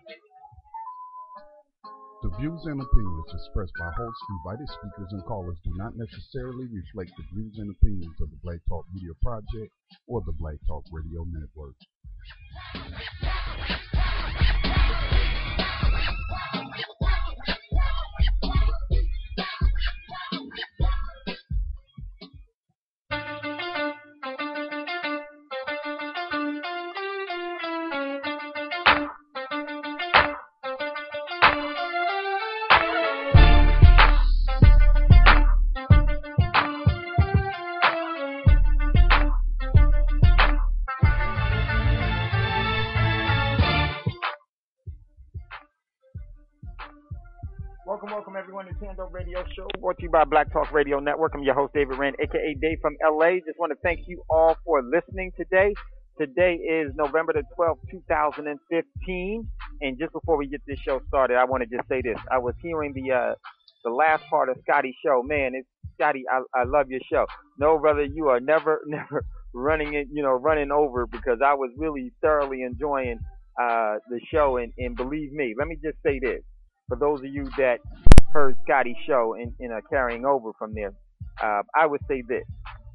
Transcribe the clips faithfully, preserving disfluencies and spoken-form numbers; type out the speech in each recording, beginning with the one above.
The views and opinions expressed by hosts, invited speakers, and callers do not necessarily reflect the views and opinions of the Black Talk Media Project or the Black Talk Radio Network. Welcome, welcome everyone to Tando Radio Show, brought to you by Black Talk Radio Network. I'm your host, David Rand, aka Dave from L A. Just want to thank you all for listening today. Today is November the twelfth, two thousand fifteen. And just before we get this show started, I want to just say this. I was hearing the uh, the last part of Scotty's show. Man, it's Scotty, I, I love your show. No, brother, you are never, never running it, you know, running over, because I was really thoroughly enjoying uh, the show. And, and believe me, let me just say this. For those of you that heard Scotty's show and, and are carrying over from there, uh, I would say this.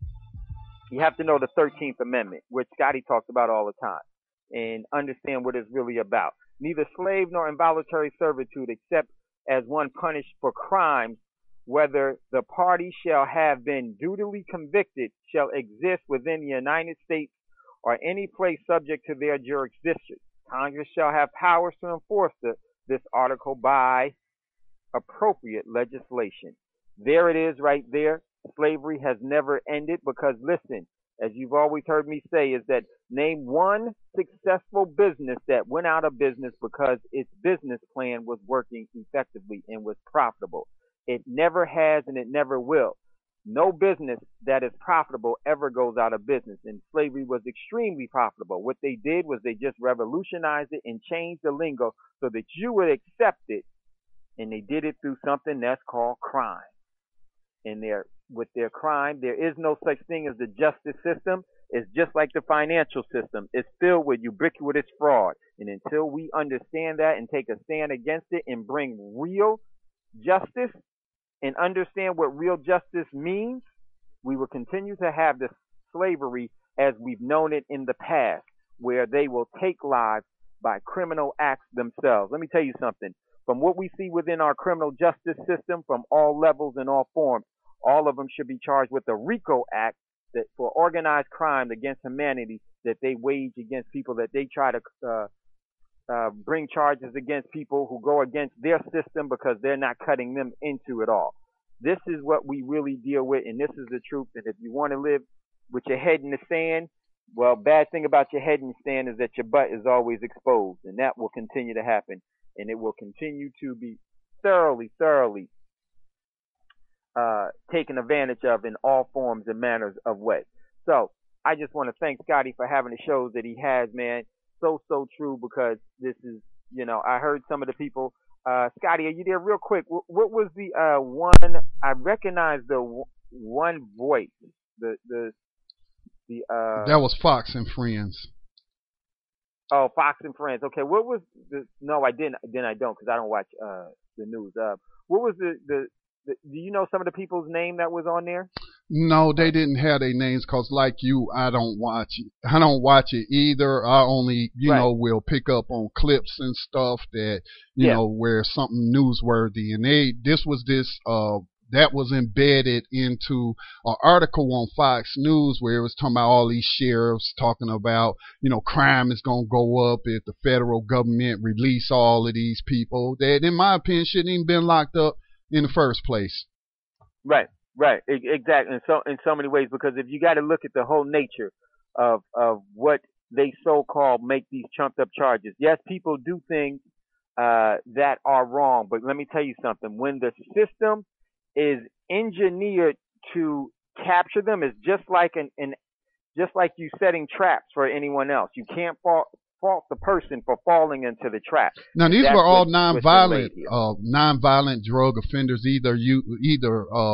You have to know the thirteenth Amendment, which Scotty talks about all the time, and understand what it's really about. Neither slave nor involuntary servitude, except as one punished for crimes, whether the party shall have been dutifully convicted, shall exist within the United States or any place subject to their jurisdiction. Congress shall have powers to enforce the this article by appropriate legislation. There it is right there. Slavery has never ended, because listen, as you've always heard me say, is that name one successful business that went out of business because its business plan was working effectively and was profitable. It never has, and it never will. No business that is profitable ever goes out of business, and slavery was extremely profitable. What they did was they just revolutionized it and changed the lingo so that you would accept it, and they did it through something that's called crime. And there, with their crime, there is no such thing as the justice system. It's just like the financial system. It's filled with ubiquitous fraud, and until we understand that and take a stand against it and bring real justice and understand what real justice means, we will continue to have this slavery as we've known it in the past, where they will take lives by criminal acts themselves. Let me tell you something. From what we see within our criminal justice system, from all levels and all forms, all of them should be charged with the RICO Act, that for organized crime against humanity that they wage against people, that they try to uh, Uh, bring charges against people who go against their system because they're not cutting them into it all. This is what we really deal with, and this is the truth. And if you want to live with your head in the sand, well, bad thing about your head in the sand is that your butt is always exposed, and that will continue to happen, and it will continue to be thoroughly, thoroughly uh, taken advantage of in all forms and manners of way. So I just want to thank Scotty for having the shows that he has, man. So, so true, because this is, you know, I heard some of the people. Uh, Scotty, are you there real quick? What, what was the uh, one, I recognize the w- one voice, the, the, the, uh. That was Fox and Friends. Oh, Fox and Friends. Okay, what was the, no, I didn't, then I don't, because I don't watch, uh, the news. Uh, what was the, the, the, do you know some of the people's name that was on there? No, they didn't have their names, because like you, I don't watch it. I don't watch it either. I only, you right. know, will pick up on clips and stuff that, you yeah. know, where something newsworthy. And they, this was this, uh, that was embedded into an article on Fox News where it was talking about all these sheriffs talking about, you know, crime is going to go up if the federal government release all of these people that, in my opinion, shouldn't even been locked up in the first place. Right. Right, exactly. In so in so many ways, because if you got to look at the whole nature of of what they so-called make these trumped up charges. Yes, people do things uh, that are wrong, but let me tell you something. When the system is engineered to capture them, it's just like an, an just like you setting traps for anyone else. You can't fault fault the person for falling into the trap. Now these That's were all what, nonviolent, uh, nonviolent drug offenders. Either you, either uh,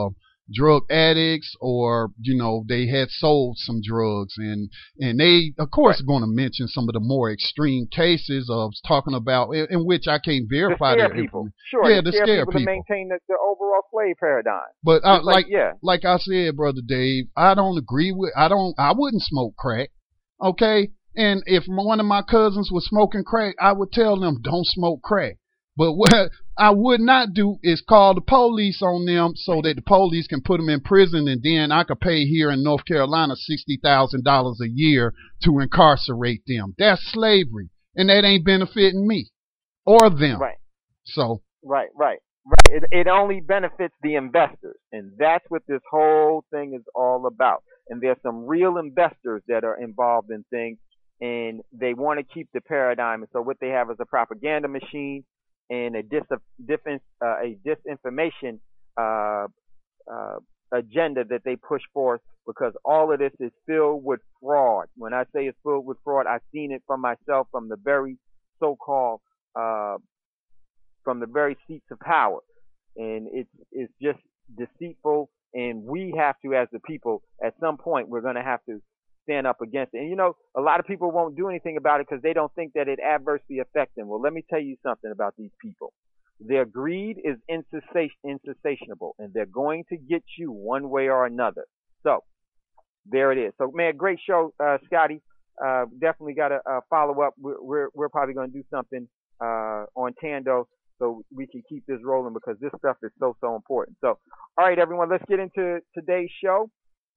drug addicts, or you know they had sold some drugs, and and they of course Right. are going to mention some of the more extreme cases of talking about in, in which I can't To verify scare their people. information. Sure, Yeah, to to scare scare people to people. maintain the, the overall slave paradigm. But uh, Just like, like yeah. like I said, brother Dave, I don't agree with. I don't. I wouldn't smoke crack. Okay, and if one of my cousins was smoking crack, I would tell them don't smoke crack. But what I would not do is call the police on them so that the police can put them in prison, and then I could pay here in North Carolina sixty thousand dollars a year to incarcerate them. That's slavery, and that ain't benefiting me or them. Right. So Right, right, right. It, it only benefits the investors, and that's what this whole thing is all about. And there's some real investors that are involved in things, and they want to keep the paradigm. And so what they have is a propaganda machine and a dis, different, uh, a disinformation uh, uh, agenda that they push forth, because all of this is filled with fraud. When I say it's filled with fraud, I've seen it from myself, from the very so-called uh, from the very seats of power, and it's it's just deceitful. And we have to, as the people, at some point, we're going to have to stand up against it. And you know, a lot of people won't do anything about it because they don't think that it adversely affects them. Well, let me tell you something about these people. Their greed is insatiable, and they're going to get you one way or another. So there it is. So man, great show, uh, Scotty. Uh, definitely got to uh, follow up. We're, we're we're probably going to do something uh, on Tando, so we can keep this rolling, because this stuff is so, so important. So, all right, everyone, let's get into today's show.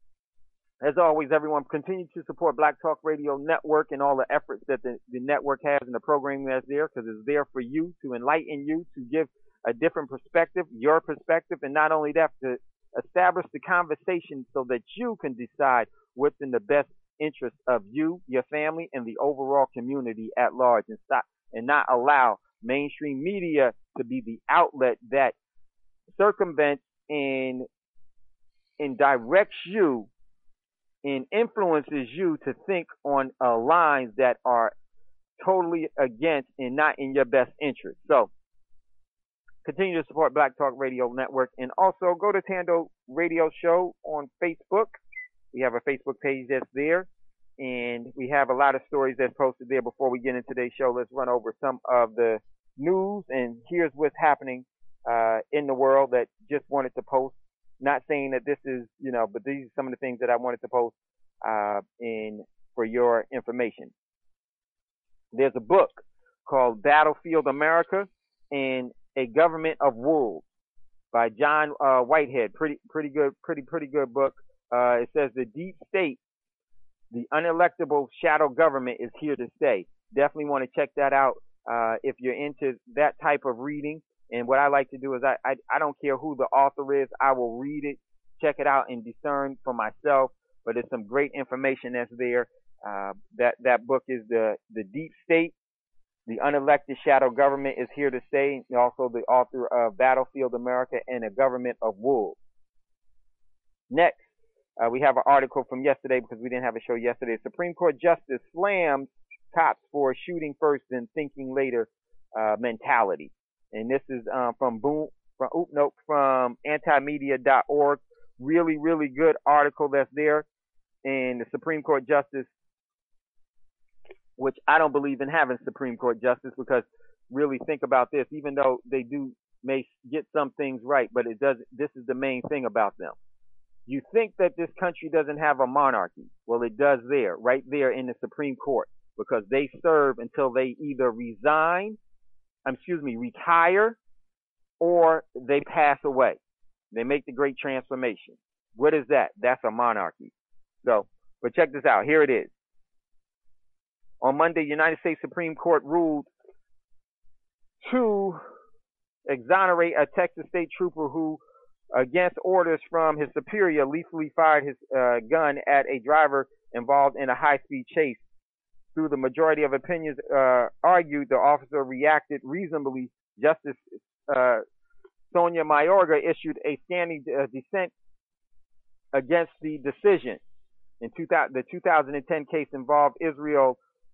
As always, everyone, continue to support Black Talk Radio Network and all the efforts that the, the network has and the programming that's there, because it's there for you, to enlighten you, to give a different perspective, your perspective, and not only that, to establish the conversation so that you can decide what's in the best interest of you, your family, and the overall community at large, and stop and not allow mainstream media to be the outlet that circumvents and and directs you and influences you to think on uh, lines that are totally against and not in your best interest. So continue to support Black Talk Radio Network, and also go to Tando Radio Show on Facebook. We have a Facebook page that's there, and we have a lot of stories that's posted there. Before we get into today's show, let's run over some of the news, and here's what's happening uh, in the world that just wanted to post. Not saying that this is, you know, but these are some of the things that I wanted to post uh, in for your information. There's a book called Battlefield America and a Government of Wolves by John uh, Whitehead. Pretty, pretty good, pretty, pretty good book. Uh, it says the deep state, the unelectable shadow government, is here to stay. Definitely want to check that out uh, if you're into that type of reading. And what I like to do is I, I I don't care who the author is. I will read it, check it out, and discern for myself. But it's some great information that's there. Uh, that that book is the the Deep State, the Unelected Shadow Government, is here to stay. Also, the author of Battlefield America and a Government of Wolves. Next, uh, we have an article from yesterday, because we didn't have a show yesterday. Supreme Court Justice slams cops for shooting first and thinking later uh, mentality. And this is uh, from Boom, from oop, nope, from antimedia dot org. Really, really good article that's there. And the Supreme Court Justice, which I don't believe in having Supreme Court Justice, because really think about this. Even though they do may get some things right, but it does. This is the main thing about them. You think that this country doesn't have a monarchy. Well, it does there, right there in the Supreme Court, because they serve until they either resign, excuse me, retire, or they pass away. They make the great transformation. What is that? That's a monarchy. So, but check this out. Here it is. On Monday, United States Supreme Court ruled to exonerate a Texas state trooper who, against orders from his superior, lethally fired his uh, gun at a driver involved in a high-speed chase. Through the majority of opinions uh, argued, the officer reacted reasonably. Justice uh, Sonia Mayorga issued a standing uh, dissent against the decision. In two thousand, the two thousand ten case involved Israel,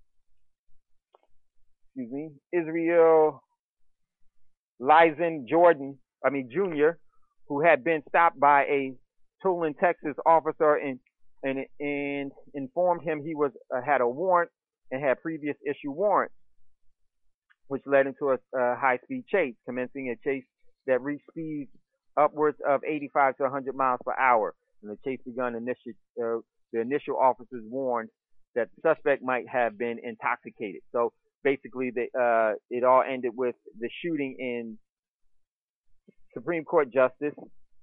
excuse me, Israel Lyson Jordan, I mean Junior, who had been stopped by a Tulin, Texas officer and and, and informed him he was uh, had a warrant and had previous issue warrants, which led into a, a high-speed chase, commencing a chase that reached speeds upwards of eighty-five to one hundred miles per hour. And the chase begun initially, uh, the initial officers warned that the suspect might have been intoxicated. So basically, the, uh, it all ended with the shooting in Supreme Court Justice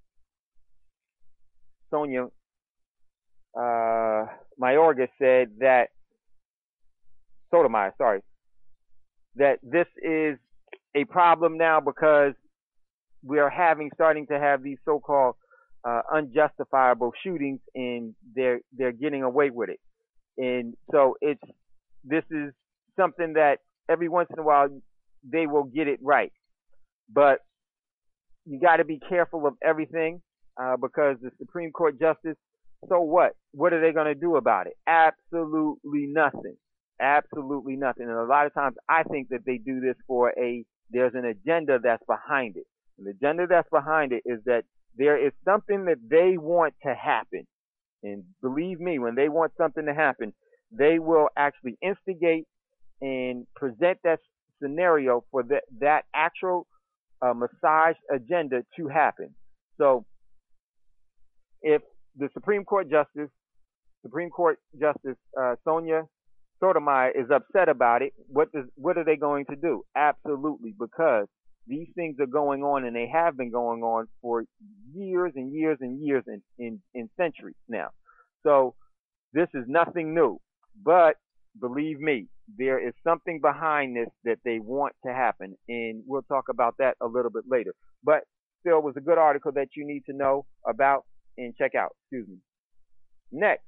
Sonia uh, Mayorga said that, Sotomayor, sorry, that this is a problem now because we are having, starting to have these so-called uh, unjustifiable shootings, and they're they're getting away with it. And so it's this is something that every once in a while they will get it right, but you got to be careful of everything uh, because the Supreme Court justice. So what? What are they going to do about it? Absolutely nothing. Absolutely nothing. And a lot of times I think that they do this for a, there's an agenda that's behind it. And the agenda that's behind it is that there is something that they want to happen. And believe me, when they want something to happen, they will actually instigate and present that scenario for that, that actual uh, massage agenda to happen. So if the Supreme Court Justice, Supreme Court Justice uh, Sonia Sotomayor is upset about it, what does what are they going to do? Absolutely, because these things are going on, and they have been going on for years and years and years and in, in centuries now. So this is nothing new. But believe me, there is something behind this that they want to happen, and we'll talk about that a little bit later. But still, it was a good article that you need to know about and check out. Excuse me. Next.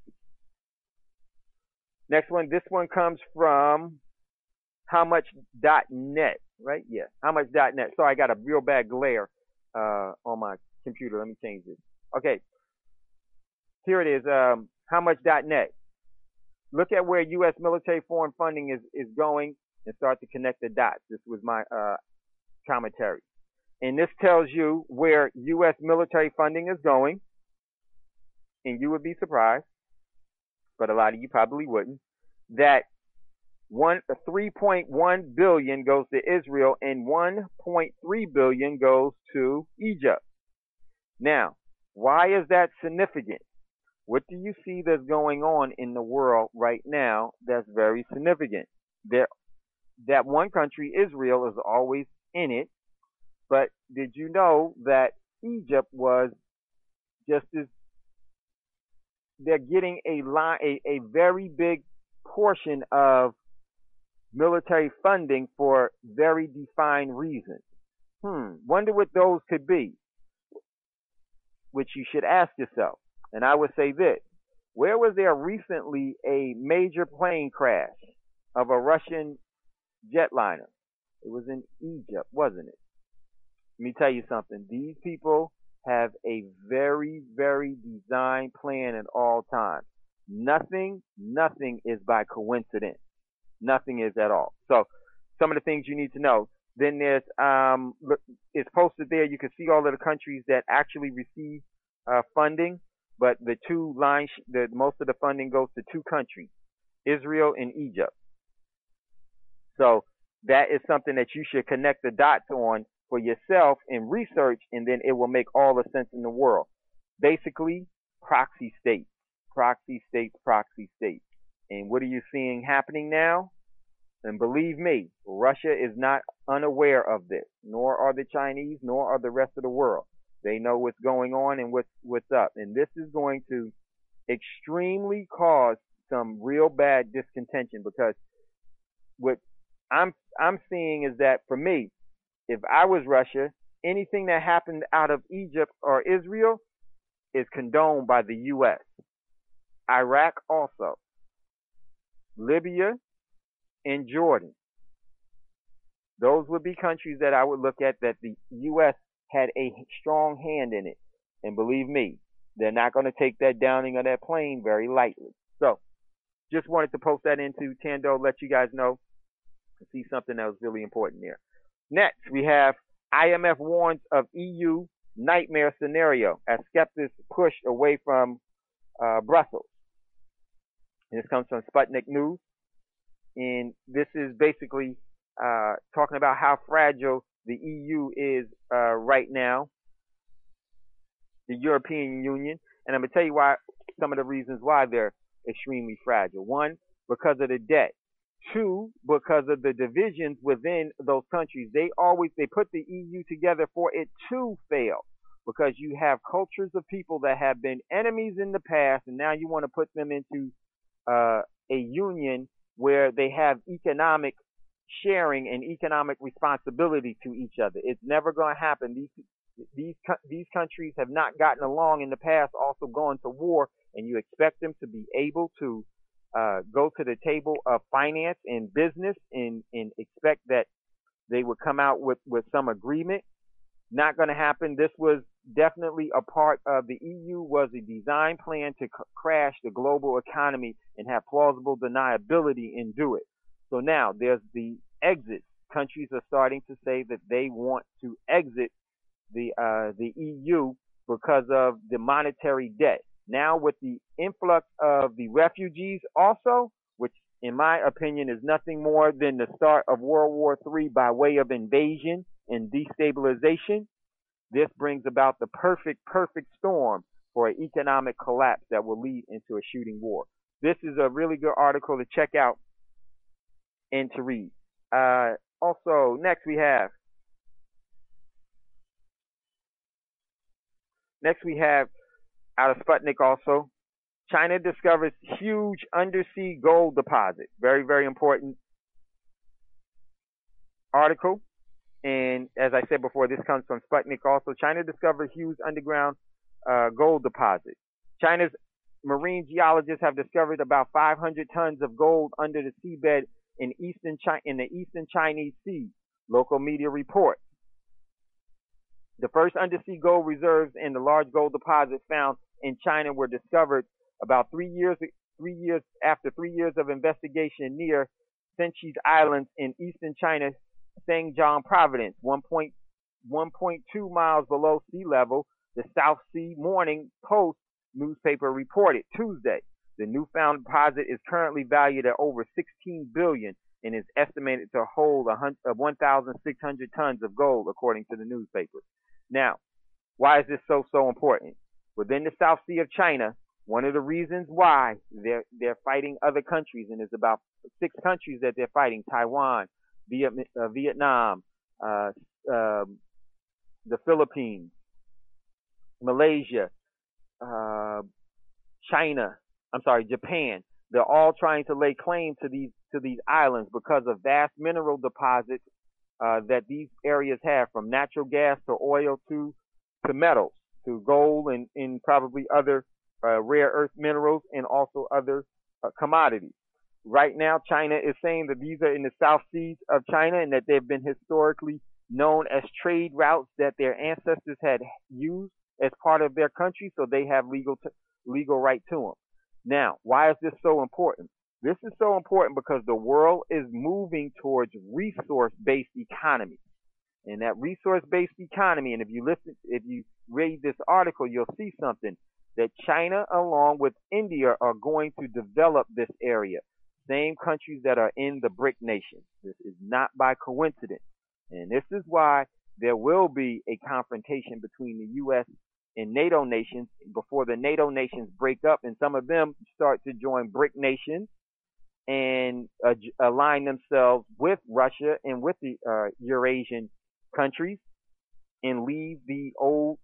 Next one. This one comes from how much dot net, right? Yeah, how much dot net. Sorry, I got a real bad glare uh, on my computer. Let me change this. Okay. Here it is. Um, how much dot net. Look at where U S military foreign funding is, is going and start to connect the dots. This was my uh, commentary. And this tells you where U S military funding is going. And you would be surprised, but a lot of you probably wouldn't, that one three point one billion dollars goes to Israel and one point three billion dollars goes to Egypt. Now, why is that significant? What do you see that's going on in the world right now that's very significant? There, that one country, Israel, is always in it, but did you know that Egypt was just as they're getting a line, a, a very big portion of military funding for very defined reasons. Hmm, wonder what those could be, which you should ask yourself. And I would say this, where was there recently a major plane crash of a Russian jetliner? It was in Egypt, wasn't it? Let me tell you something. These people have a very, very designed plan at all times. Nothing, nothing is by coincidence. Nothing is at all. So some of the things you need to know. Then there's, um, it's posted there. You can see all of the countries that actually receive uh, funding, but the two lines, the most of the funding goes to two countries, Israel and Egypt. So that is something that you should connect the dots on for yourself and research, and then it will make all the sense in the world. Basically, proxy states, proxy states, proxy states. And what are you seeing happening now? And believe me, Russia is not unaware of this, nor are the Chinese, nor are the rest of the world. They know what's going on and what's, what's up. And this is going to extremely cause some real bad discontention, because what I'm, I'm seeing is that for me, if I was Russia, anything that happened out of Egypt or Israel is condoned by the U S Iraq also. Libya and Jordan. Those would be countries that I would look at that the U S had a strong hand in it. And believe me, they're not going to take that downing of that plane very lightly. So, just wanted to post that into Tando, let you guys know, see something that was really important there. Next, we have I M F warns of E U nightmare scenario as skeptics push away from uh, Brussels. And this comes from Sputnik News. And this is basically uh, talking about how fragile the E U is uh, right now, the European Union. And I'm going to tell you why, some of the reasons why they're extremely fragile. One, because of the debt. Two, because of the divisions within those countries. They always, they put the E U together for it to fail. Because you have cultures of people that have been enemies in the past, and now you want to put them into uh, a union where they have economic sharing and economic responsibility to each other. It's never going to happen. These these these countries have not gotten along in the past, also gone to war, and you expect them to be able to uh, go to the table of finance and business and, and expect that they would come out with, with some agreement. Not going to happen. This was definitely a part of the E U, was a design plan to c- crash the global economy and have plausible deniability and do it. So now there's the exit. Countries are starting to say that they want to exit the uh, the E U because of the monetary debt. Now with the influx of the refugees also, which in my opinion is nothing more than the start of World War Three by way of invasion and destabilization, this brings about the perfect, perfect storm for an economic collapse that will lead into a shooting war. This is a really good article to check out and to read. Uh, also, next we have, next we have out of Sputnik also, China discovers huge undersea gold deposit. Very, very important article. And as I said before, this comes from Sputnik also. China discovered huge underground uh, gold deposit. China's marine geologists have discovered about five hundred tons of gold under the seabed in eastern Chi- in the eastern Chinese Sea, local media report. The first undersea gold reserves and the large gold deposits found in China were discovered about three years three years after three years of investigation near Senqi Islands in eastern China, Zhejiang Province, one point two miles below sea level. The South Sea Morning Post newspaper reported Tuesday. The newfound deposit is currently valued at over sixteen billion dollars and is estimated to hold one thousand six hundred tons of gold, according to the newspaper. Now, why is this so, so important? Within the South Sea of China, one of the reasons why they're, they're fighting other countries, and there's about six countries that they're fighting: Taiwan, Viet, uh, Vietnam, uh, uh, the Philippines, Malaysia, uh, China, I'm sorry, Japan. They're all trying to lay claim to these to these islands because of vast mineral deposits uh, that these areas have, from natural gas to oil to to metals, to gold and, and probably other uh, rare earth minerals and also other uh, commodities. Right now, China is saying that these are in the South Seas of China and that they've been historically known as trade routes that their ancestors had used as part of their country, so they have legal t- legal right to them. Now, why is this so important? This is so important because the world is moving towards resource-based economy. And that resource-based economy, and if you listen, if you read this article, you'll see something that China, along with India, are going to develop this area. Same countries that are in the BRIC nations. This is not by coincidence. And this is why there will be a confrontation between the U S and NATO nations before the NATO nations break up and some of them start to join BRIC nations and uh, align themselves with Russia and with the uh, Eurasian countries and leave the old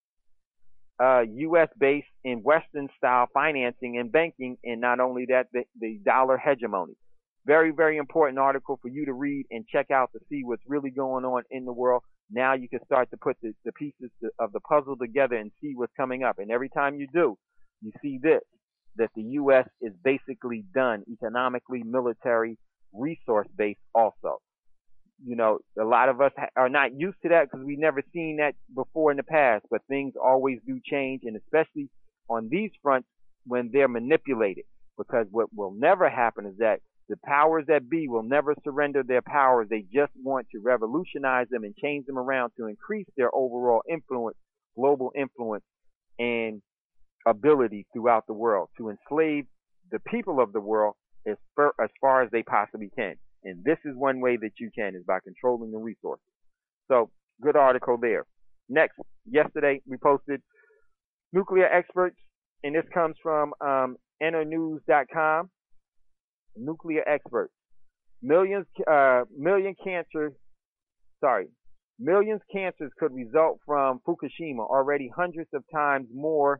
uh, U S-based and Western-style financing and banking, and not only that, the, the dollar hegemony. Very, very important article for you to read and check out to see what's really going on in the world. Now you can start to put the, the pieces of the puzzle together and see what's coming up. And every time you do, you see this, that the U S is basically done economically, military, resource-based also. You know, a lot of us are not used to that because we've never seen that before in the past, but things always do change, and especially on these fronts when they're manipulated, because what will never happen is that the powers that be will never surrender their powers. They just want to revolutionize them and change them around to increase their overall influence global influence and ability throughout the world to enslave the people of the world as far, as far as they possibly can. And this is one way that you can, is by controlling the resources. So, good article there. Next, yesterday we posted nuclear experts, and this comes from um, Enernews dot com. Nuclear experts. Millions, uh, million cancer, sorry, millions cancers could result from Fukushima. Already hundreds of times more.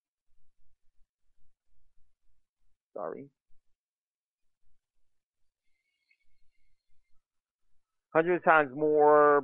Sorry. Hundred times more,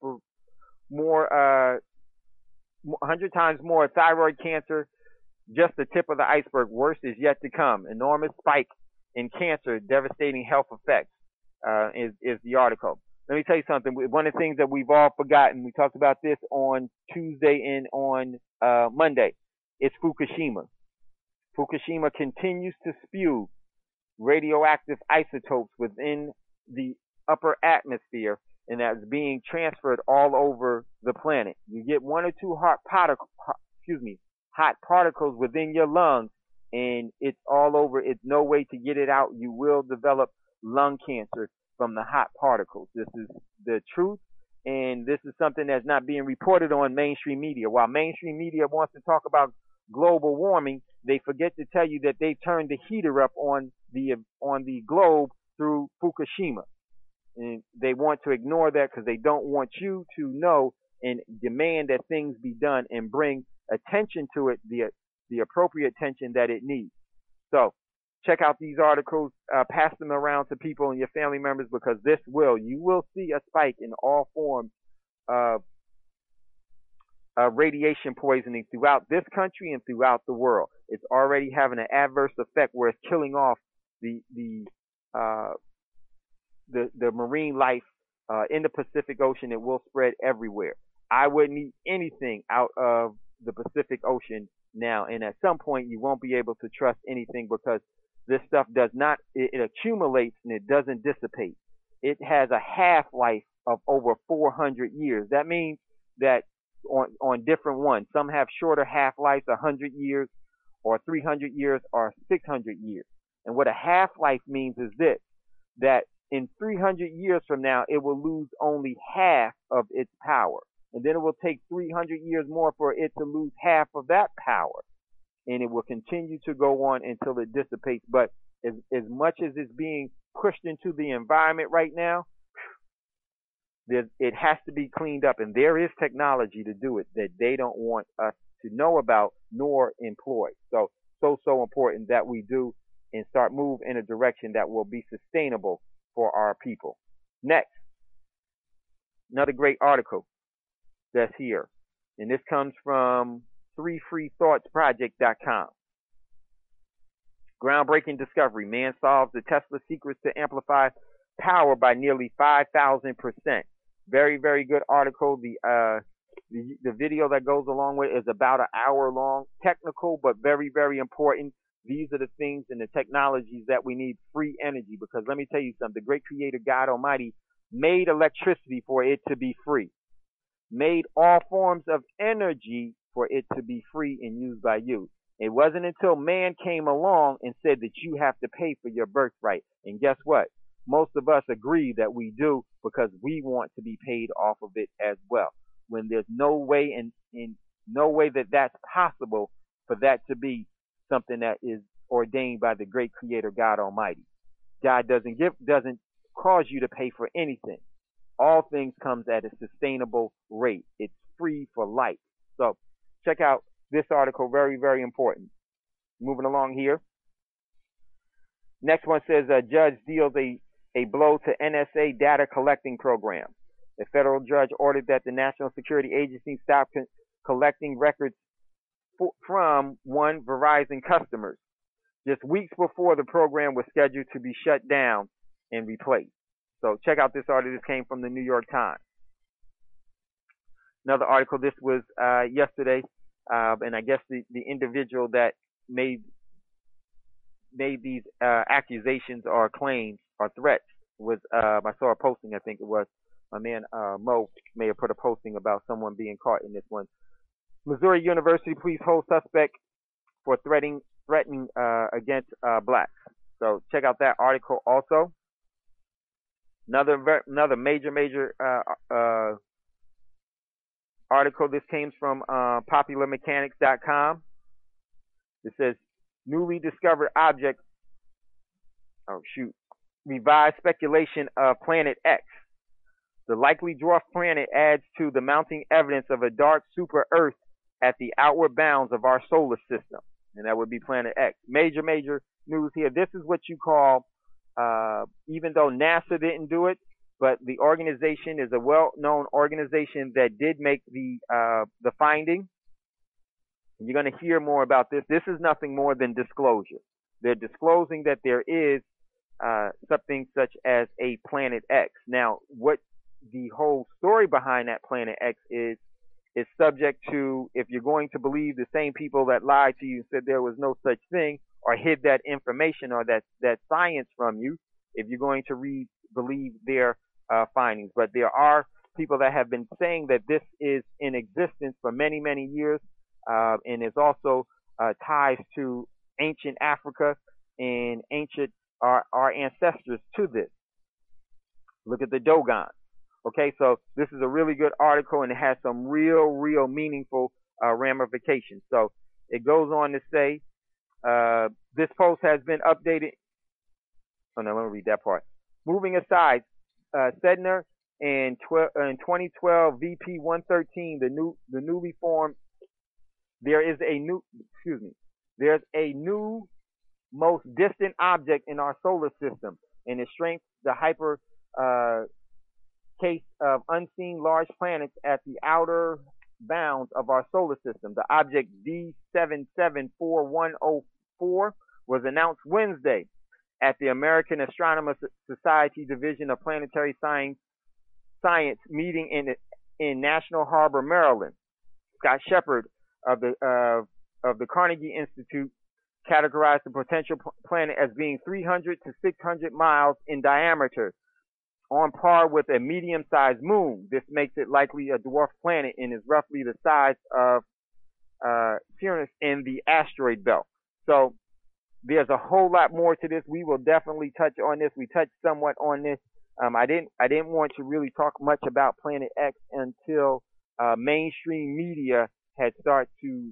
more, uh, hundred times more thyroid cancer. Just the tip of the iceberg. Worse is yet to come. Enormous spike in cancer, devastating health effects. Uh, is is the article. Let me tell you something. One of the things that we've all forgotten. We talked about this on Tuesday and on uh, Monday. It's Fukushima. Fukushima continues to spew radioactive isotopes within the upper atmosphere, and that's being transferred all over the planet. You get one or two hot particles, excuse me, hot particles within your lungs, and it's all over. It's no way to get it out. You will develop lung cancer from the hot particles. This is the truth, and this is something that's not being reported on mainstream media. While mainstream media wants to talk about global warming, they forget to tell you that they turned the heater up on the on the globe through Fukushima. And they want to ignore that because they don't want you to know and demand that things be done and bring attention to it, the the appropriate attention that it needs. So check out these articles, uh, pass them around to people and your family members, because this will, you will see a spike in all forms of uh, radiation poisoning throughout this country and throughout the world. It's already having an adverse effect where it's killing off the the uh, the, the marine life uh, in the Pacific Ocean. It will spread everywhere. I wouldn't eat anything out of the Pacific Ocean now, and at some point you won't be able to trust anything, because this stuff does not, it, it accumulates and it doesn't dissipate. It has a half-life of over four hundred years. That means that on, on different ones, some have shorter half-lives, one hundred years or three hundred years or six hundred years. And what a half-life means is this, that in three hundred years from now, it will lose only half of its power. And then it will take three hundred years more for it to lose half of that power. And it will continue to go on until it dissipates. But as, as much as it's being pushed into the environment right now, it has to be cleaned up. And there is technology to do it that they don't want us to know about nor employ. So, so, so important that we do and start move in a direction that will be sustainable for our people. Next, another great article that's here. And this comes from three free thoughts project dot com. Groundbreaking discovery. Man solves the Tesla secrets to amplify power by nearly five thousand percent. Very, very good article. The, uh, the, the video that goes along with it is about an hour long. Technical, but very, very important. These are the things and the technologies that we need. Free energy. Because let me tell you something. The great creator God Almighty made electricity for it to be free. Made all forms of energy for it to be free and used by you. It wasn't until man came along and said that you have to pay for your birthright. And guess what? Most of us agree that we do, because we want to be paid off of it as well. When there's no way and in no way that that's possible for that to be something that is ordained by the great creator God Almighty. God doesn't give doesn't cause you to pay for anything. All things comes at a sustainable rate. It's free for life. So check out this article. Very, very important. Moving along here. Next one says a judge deals a, a blow to N S A data collecting program. A federal judge ordered that the National Security Agency stop con- collecting records f- from one Verizon customers, just weeks before the program was scheduled to be shut down and replaced. So check out this article. This came from the New York Times. Another article. This was uh, yesterday, uh, and I guess the, the individual that made made these uh, accusations or claims or threats was uh, I saw a posting. I think it was my man uh, Mo may have put a posting about someone being caught in this one. Missouri University police hold suspect for threatening threatening uh, against uh, blacks. So check out that article also. Another another major major uh, uh, article. This came from uh, popular mechanics dot com. It says newly discovered object. Oh shoot! Revised speculation of Planet X. The likely dwarf planet adds to the mounting evidence of a dark super Earth at the outward bounds of our solar system, and that would be Planet X. Major, major news here. This is what you call, uh, even though NASA didn't do it, but the organization is a well-known organization that did make the uh, the finding. And you're going to hear more about this. This is nothing more than disclosure. They're disclosing that there is uh, something such as a Planet X. Now, what the whole story behind that Planet X is, is subject to, if you're going to believe the same people that lied to you and said there was no such thing, or hid that information or that, that science from you, if you're going to read, believe their uh, findings. But there are people that have been saying that this is in existence for many, many years, uh, and is also uh, ties to ancient Africa and ancient, our, our ancestors to this. Look at the Dogons. Okay, so this is a really good article, and it has some real, real meaningful uh, ramifications. So it goes on to say, uh, this post has been updated. Oh, no, let me read that part. Moving aside, uh, Sedner in, in twenty twelve V P one thirteen, the new, the newly formed, there is a new, excuse me, there's a new most distant object in our solar system, and its strength, the hyper, uh, case of unseen large planets at the outer bounds of our solar system. The object D seven seven four one zero four was announced Wednesday at the American Astronomer Society Division of Planetary Science, Science meeting in in National Harbor, Maryland. Scott Shepard of the uh, of the Carnegie Institute categorized the potential planet as being three hundred to six hundred miles in diameter, on par with a medium-sized moon. This makes it likely a dwarf planet and is roughly the size of uh, Uranus in the asteroid belt. So there's a whole lot more to this. We will definitely touch on this. We touched somewhat on this. Um, I didn't. I didn't want to really talk much about Planet X until uh, mainstream media had started to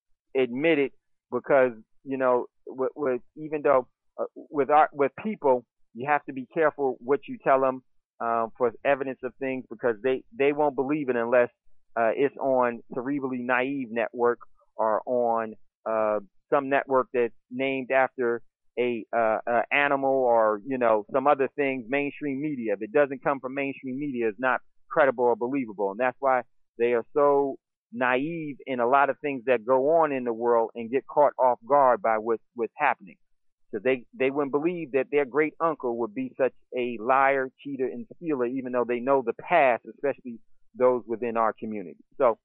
admit it, because you know, with, with even though uh, with our with people, you have to be careful what you tell them um, for evidence of things, because they, they won't believe it unless uh, it's on Cerebrally Naive Network or on uh, some network that's named after a, uh, a animal or, you know, some other things, mainstream media. If it doesn't come from mainstream media, it's not credible or believable. And that's why they are so naive in a lot of things that go on in the world and get caught off guard by what's, what's happening. So they, they wouldn't believe that their great uncle would be such a liar, cheater, and stealer, even though they know the past, especially those within our community. So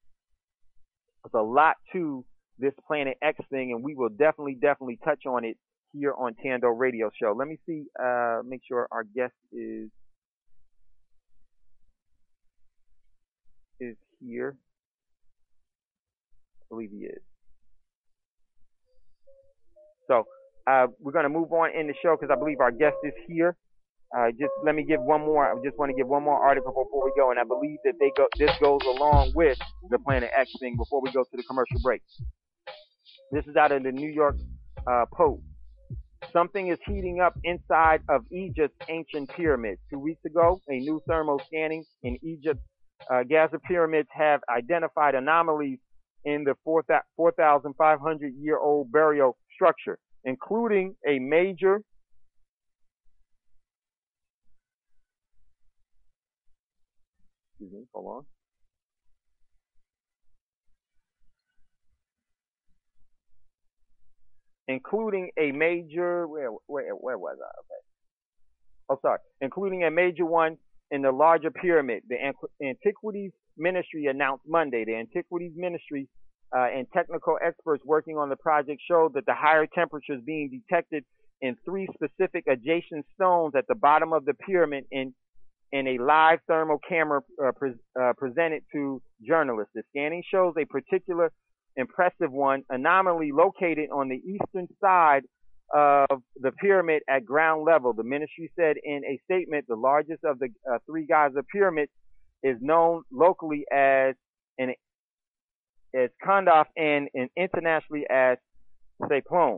there's a lot to this Planet X thing, and we will definitely, definitely touch on it here on Tando Radio Show. Let me see, uh, make sure our guest is is here. I believe he is. So Uh, we're going to move on in the show because I believe our guest is here. Uh, just let me give one more. I just want to give one more article before we go, and I believe that they go. This goes along with the Planet X thing before we go to the commercial break. This is out of the New York uh, Post. Something is heating up inside of Egypt's ancient pyramids. Two weeks ago, a new thermal scanning in Egypt's uh, Giza pyramids have identified anomalies in the four thousand five hundred year old burial structure, including a major excuse me, hold on. Including a major where where where was I? Okay. Oh, sorry. Including a major one in the larger pyramid. The Antiquities Ministry announced Monday. The Antiquities Ministry Uh, and technical experts working on the project showed that the higher temperatures being detected in three specific adjacent stones at the bottom of the pyramid in in a live thermal camera uh, pre- uh, presented to journalists. The scanning shows a particular impressive one anomaly located on the eastern side of the pyramid at ground level. The ministry said in a statement, the largest of the uh, three Giza pyramids is known locally as an as Kandaf and, and internationally as Seplon.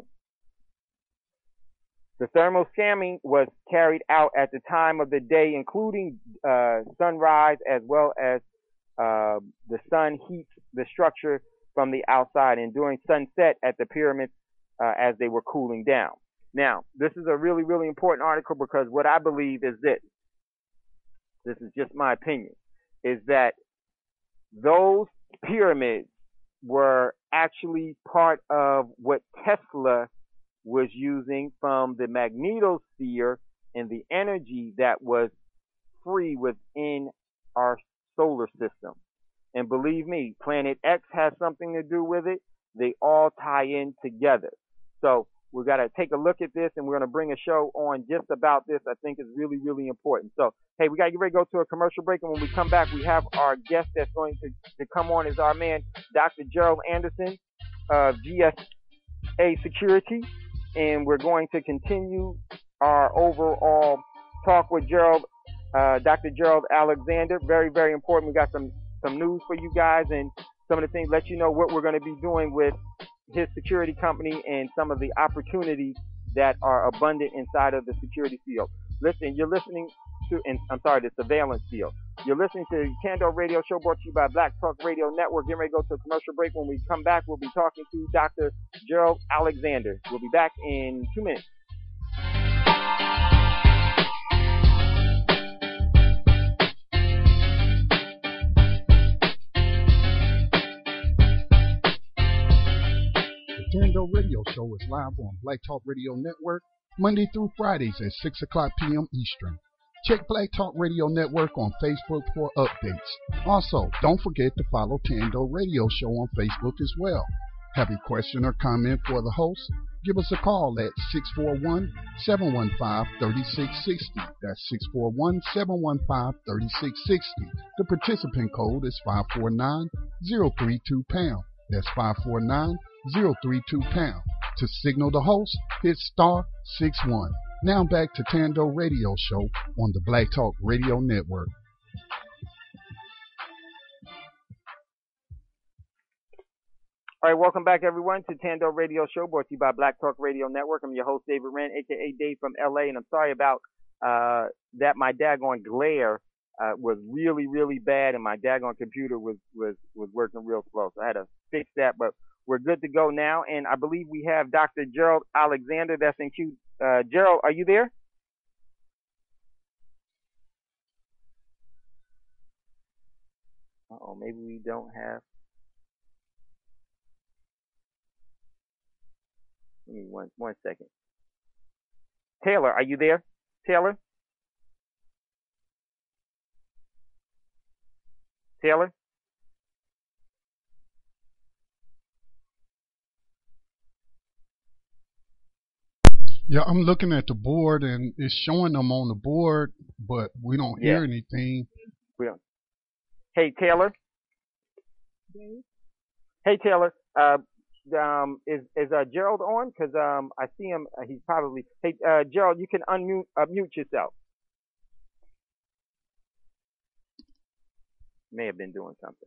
The thermal scanning was carried out at the time of the day, including uh, sunrise, as well as uh, the sun heats the structure from the outside, and during sunset at the pyramids uh, as they were cooling down. Now, this is a really, really important article because what I believe is this. This is just my opinion, is that those pyramids were actually part of what Tesla was using from the magnetosphere and the energy that was free within our solar system. And believe me, Planet X has something to do with it. They all tie in together. So we've got to take a look at this, and we're going to bring a show on just about this. I think is really, really important. So, hey, we got to get ready to go to a commercial break, and when we come back, we have our guest that's going to, to come on is our man, Doctor Gerald Anderson of G S A Security. And we're going to continue our overall talk with Gerald, uh, Doctor Gerald Alexander. Very, very important. We got some, some news for you guys and some of the things, let you know what we're going to be doing with his security company and some of the opportunities that are abundant inside of the security field. Listen, you're listening to, and I'm sorry, the surveillance field. You're listening to the Tando Radio Show brought to you by Black Talk Radio Network. Getting ready to go to a commercial break. When we come back, we'll be talking to Doctor Gerald Alexander. We'll be back in two minutes. The Tando Radio Show is live on Black Talk Radio Network Monday through Fridays at six o'clock p.m. Eastern. Check Black Talk Radio Network on Facebook for updates. Also, don't forget to follow Tando Radio Show on Facebook as well. Have a question or comment for the host? Give us a call at six four one, seven one five, three six six zero. That's six four one, seven one five, three six six zero. The participant code is five four nine, zero three two pound. That's five four nine, zero three two pound. To signal the host, hit star six one. Now back to Tando Radio Show on the Black Talk Radio Network. All right, welcome back, everyone, to Tando Radio Show brought to you by Black Talk Radio Network. I'm your host, David Wren, a k a. Dave from L A, and I'm sorry about uh, that. My daggone glare uh, was really, really bad, and my daggone computer was, was, was working real slow, so I had to fix that, but we're good to go now, and I believe we have Doctor Gerald Alexander that's in queue. Uh, Gerald, are you there? Uh-oh, maybe we don't have. Give me one, one second. Taylor, are you there? Taylor? Taylor? Yeah, I'm looking at the board and it's showing them on the board, but we don't hear yeah. anything. We don't. Hey, Taylor. Dave? Hey, Taylor. Uh, um, is is uh, Gerald on? Because um, I see him. Uh, he's probably. Hey, uh, Gerald, you can unmute uh, mute yourself. May have been doing something.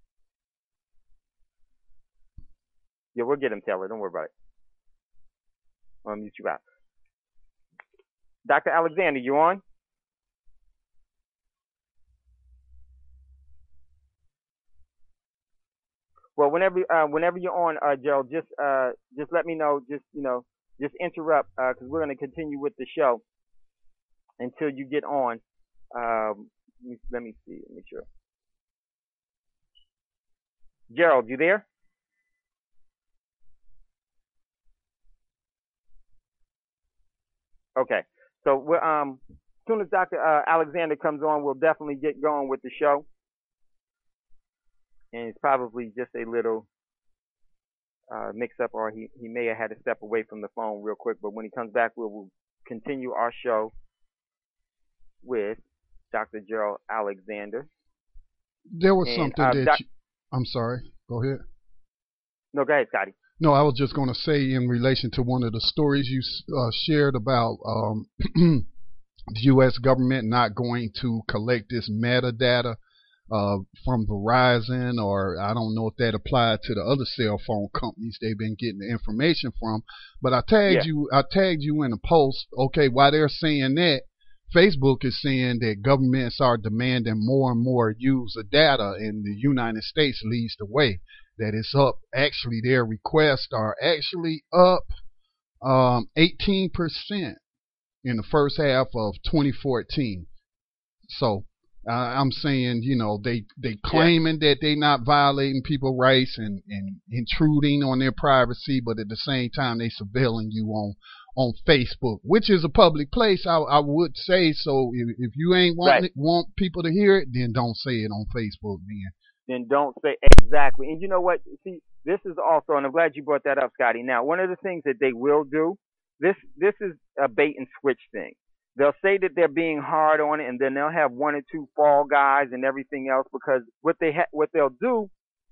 Yeah, we'll get him, Taylor. Don't worry about it. I'll mute you out. Doctor Alexander, you on? Well, whenever uh, whenever you're on, uh, Gerald, just uh, just let me know. Just you know, just interrupt because uh, we're going to continue with the show until you get on. Um, let me, let me see. Let me sure. Gerald, you there? Okay. So we're, um, as soon as Doctor Uh, Alexander comes on, we'll definitely get going with the show. And it's probably just a little uh, mix-up, or he, he may have had to step away from the phone real quick. But when he comes back, we'll, we'll continue our show with Doctor Gerald Alexander. There was And something uh, that doc- you, I'm sorry. Go ahead. no, go ahead, Scotty. No, I was just going to say in relation to one of the stories you uh, shared about um, the U S government not going to collect this metadata uh, from Verizon, or I don't know if that applied to the other cell phone companies they've been getting the information from. But I tagged Yeah. you. I tagged you in a post. Okay, while they're saying that, Facebook is saying that governments are demanding more and more user data, and the United States leads the way. That it's up. Actually, their requests are actually up um, eighteen percent in the first half of twenty fourteen. So uh, I'm saying, you know, they they claiming yeah. that they not violating people's rights and, and intruding on their privacy, but at the same time they surveilling you on on Facebook, which is a public place. I, I would say so. If, if you ain't want right. it, want people to hear it, then don't say it on Facebook, man. Then don't say exactly. And you know what? See, this is also, and I'm glad you brought that up, Scotty. Now, one of the things that they will do, this this is a bait and switch thing. They'll say that they're being hard on it, and then they'll have one or two fall guys and everything else, because what they ha- what they'll do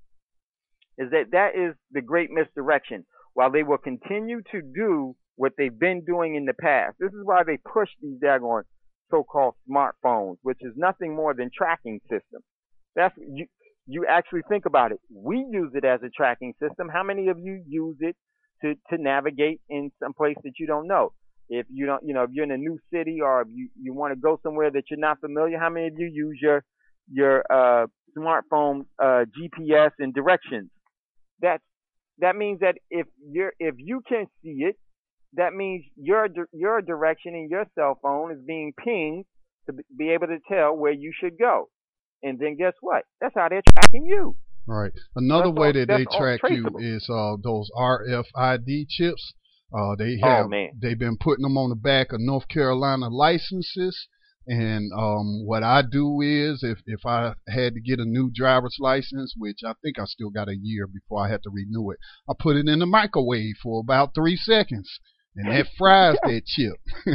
is that that is the great misdirection. While they will continue to do what they've been doing in the past, this is why they push these daggone so-called smartphones, which is nothing more than tracking systems. That's you. You actually think about it. We use it as a tracking system. How many of you use it to, to navigate in some place that you don't know? If you don't, you know, if you're in a new city, or if you, you want to go somewhere that you're not familiar, how many of you use your your uh, smartphone uh, G P S and directions? That's that means that if you're if you can see it, that means your your direction in your cell phone is being pinged to be able to tell where you should go. And then guess what? That's how they're tracking you. Right. Another that's way all, that they track you is uh, those R F I D chips. Uh, they have. Oh, man. They've been putting them on the back of North Carolina licenses. And um, what I do is, if if I had to get a new driver's license, which I think I still got a year before I had to renew it, I put it in the microwave for about three seconds, and that fries that chip.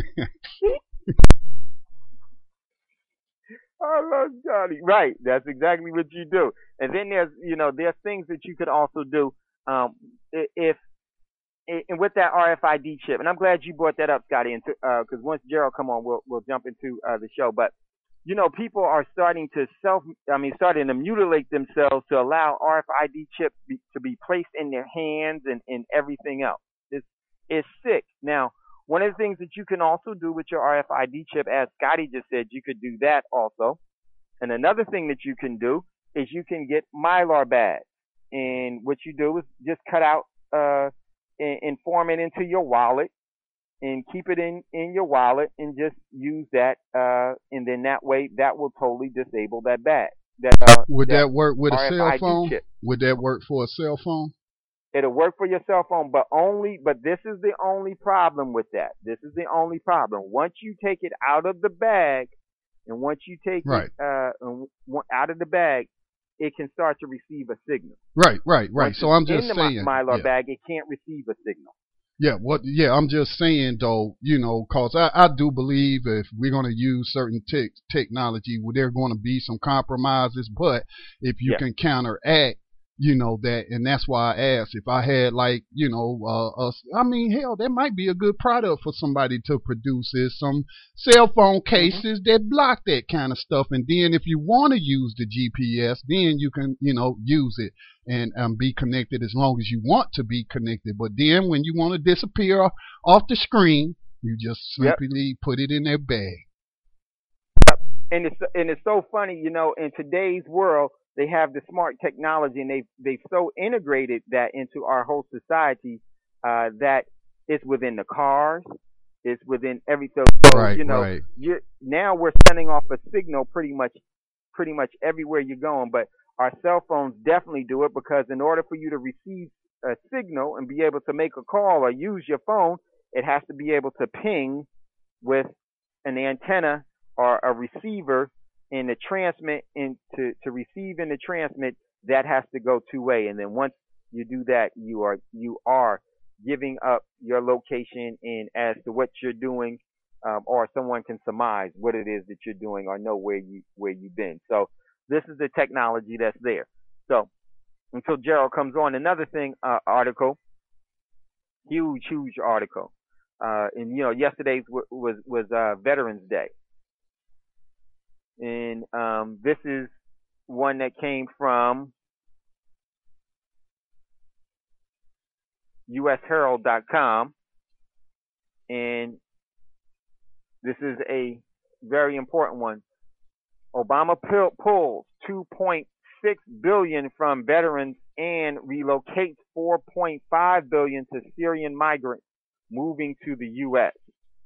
I love Johnny. Right. That's exactly what you do. And then there's, you know, there's things that you could also do um, if, and with that R F I D chip. And I'm glad you brought that up, Scotty, because uh, once Gerald come on, we'll we'll jump into uh, the show. But you know, people are starting to self, I mean, starting to mutilate themselves to allow R F I D chips be, to be placed in their hands and, and everything else. It's it's sick. Now, one of the things that you can also do with your R F I D chip, as Scotty just said, you could do that also. And another thing that you can do is you can get Mylar bags. And what you do is just cut out uh, and, and form it into your wallet and keep it in, in your wallet and just use that. Uh, and then that way, that will totally disable that bag. That, uh, Would that, that work with R F I D a cell phone? chip. Would that work for a cell phone? It'll work for your cell phone, but only, but this is the only problem with that. This is the only problem. Once you take it out of the bag, and once you take right. it uh, out of the bag, it can start to receive a signal. Right, right, right. Once so I'm just in the saying. Mylar yeah. bag, it can't receive a signal. Yeah, what? Yeah, I'm just saying though, you know, cause I, I do believe if we're gonna use certain te- technology, well, there are going to be some compromises. But if you yeah. can counteract, you know, that, and that's why I asked if I had like, you know, uh, uh, I mean, hell, that might be a good product for somebody to produce is some cell phone cases mm-hmm. that block that kind of stuff. And then if you want to use the G P S, then you can, you know, use it and um, be connected as long as you want to be connected. But then when you want to disappear off the screen, you just simply yep. put it in their bag. Yep. And it's and it's so funny, you know, in today's world, they have the smart technology, and they've, they've so integrated that into our whole society uh, that it's within the cars, it's within everything. So, right, you know, right. you're, now we're sending off a signal pretty much pretty much everywhere you're going. But our cell phones definitely do it, because in order for you to receive a signal and be able to make a call or use your phone, it has to be able to ping with an antenna or a receiver. And the transmit and to, to receive and to transmit, that has to go two way. And then once you do that, you are you are giving up your location and as to what you're doing um, or someone can surmise what it is that you're doing or know where you where you've been. So this is the technology that's there. So until Gerald comes on, another thing, uh, article, huge, huge article, uh, and you know, yesterday's w- was was uh, Veterans Day, and um, this is one that came from U S Herald dot com, and this is a very important one. Obama pulls two point six billion dollars from veterans and relocates four point five billion dollars to Syrian migrants moving to the U S.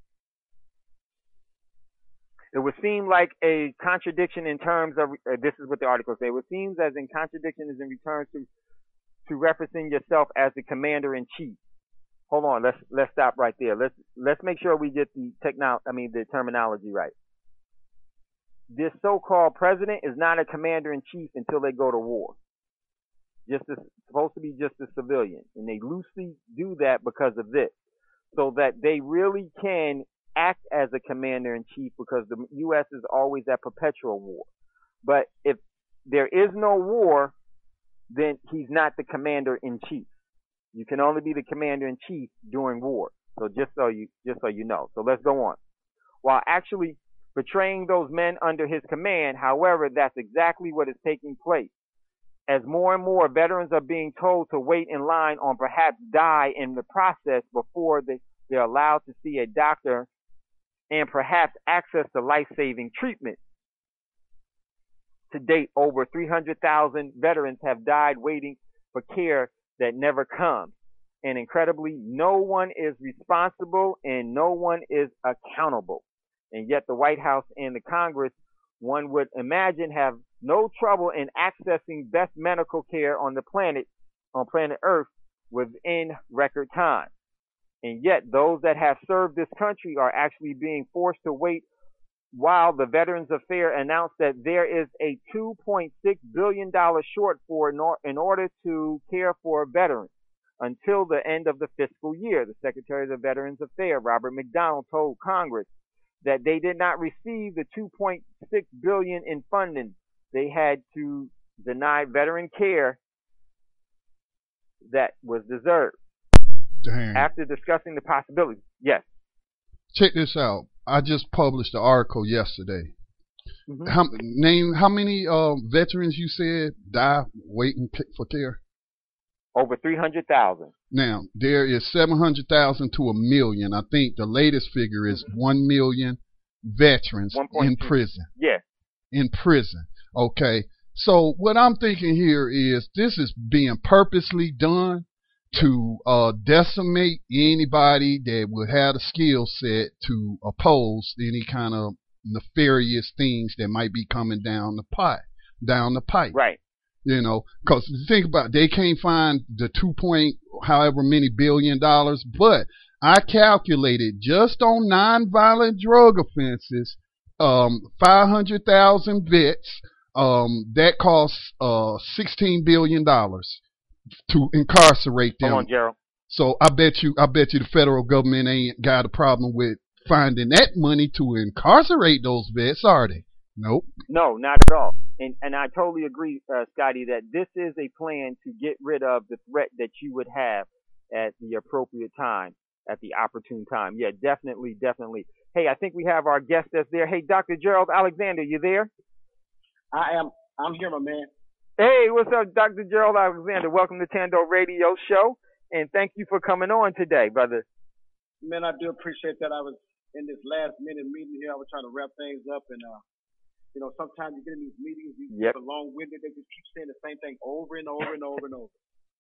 It would seem like a contradiction in terms of, uh, this is what the article says, it would seem as in contradiction is in return to, to referencing yourself as the commander in chief. Hold on, let's let's stop right there. Let's let's make sure we get the techno I mean the terminology right. This so-called president is not a commander in chief until they go to war. Just as, supposed to be just a civilian, and they loosely do that because of this, so that they really can act as a commander in chief, because the U S is always at perpetual war. But if there is no war, then he's not the commander in chief. You can only be the commander in chief during war. So just so you just so you know. So let's go on. While actually betraying those men under his command, however, that's exactly what is taking place. As more and more veterans are being told to wait in line or perhaps die in the process before they, they're allowed to see a doctor and perhaps access to life-saving treatment. To date, over three hundred thousand veterans have died waiting for care that never comes. And incredibly, no one is responsible and no one is accountable. And yet the White House and the Congress, one would imagine, have no trouble in accessing best medical care on the planet, on planet Earth, within record time. And yet those that have served this country are actually being forced to wait, while the Veterans Affairs announced that there is a two point six billion dollars shortfall in order to care for veterans until the end of the fiscal year. The Secretary of the Veterans Affairs, Robert McDonald, told Congress that they did not receive the two point six billion dollars in funding. They had to deny veteran care that was deserved. Damn. After discussing the possibility, yes. Check this out. I just published an article yesterday. Mm-hmm. How name how many uh, veterans you said die waiting for care? Over three hundred thousand. Now there is seven hundred thousand to a million. I think the latest figure is mm-hmm. one million veterans in prison. Yeah. In prison. Okay. So what I'm thinking here is this is being purposely done to uh, decimate anybody that would have a skill set to oppose any kind of nefarious things that might be coming down the pipe, down the pipe. Right. You know, because think about it, they can't find the two point however many billion dollars, but I calculated just on nonviolent drug offenses, um, five hundred thousand vets, um, that costs uh sixteen billion dollars. To incarcerate them. Come on, Gerald. So I bet you, I bet you the federal government ain't got a problem with finding that money to incarcerate those vets, are they? Nope. No, not at all. And and I totally agree, uh, Scotty, that this is a plan to get rid of the threat that you would have at the appropriate time, at the opportune time. Yeah, definitely, definitely. Hey, I think we have our guest that's there. Hey, Doctor Gerald Alexander, you there? I am. I'm here, my man. Hey, what's up, Doctor Gerald Alexander? Welcome to Tando Radio Show, and thank you for coming on today, brother. Man, I do appreciate that. I was in this last minute meeting here. I was trying to wrap things up, and uh, you know, sometimes you get in these meetings, you yep. get long-winded. They just keep saying the same thing over and over and over and over.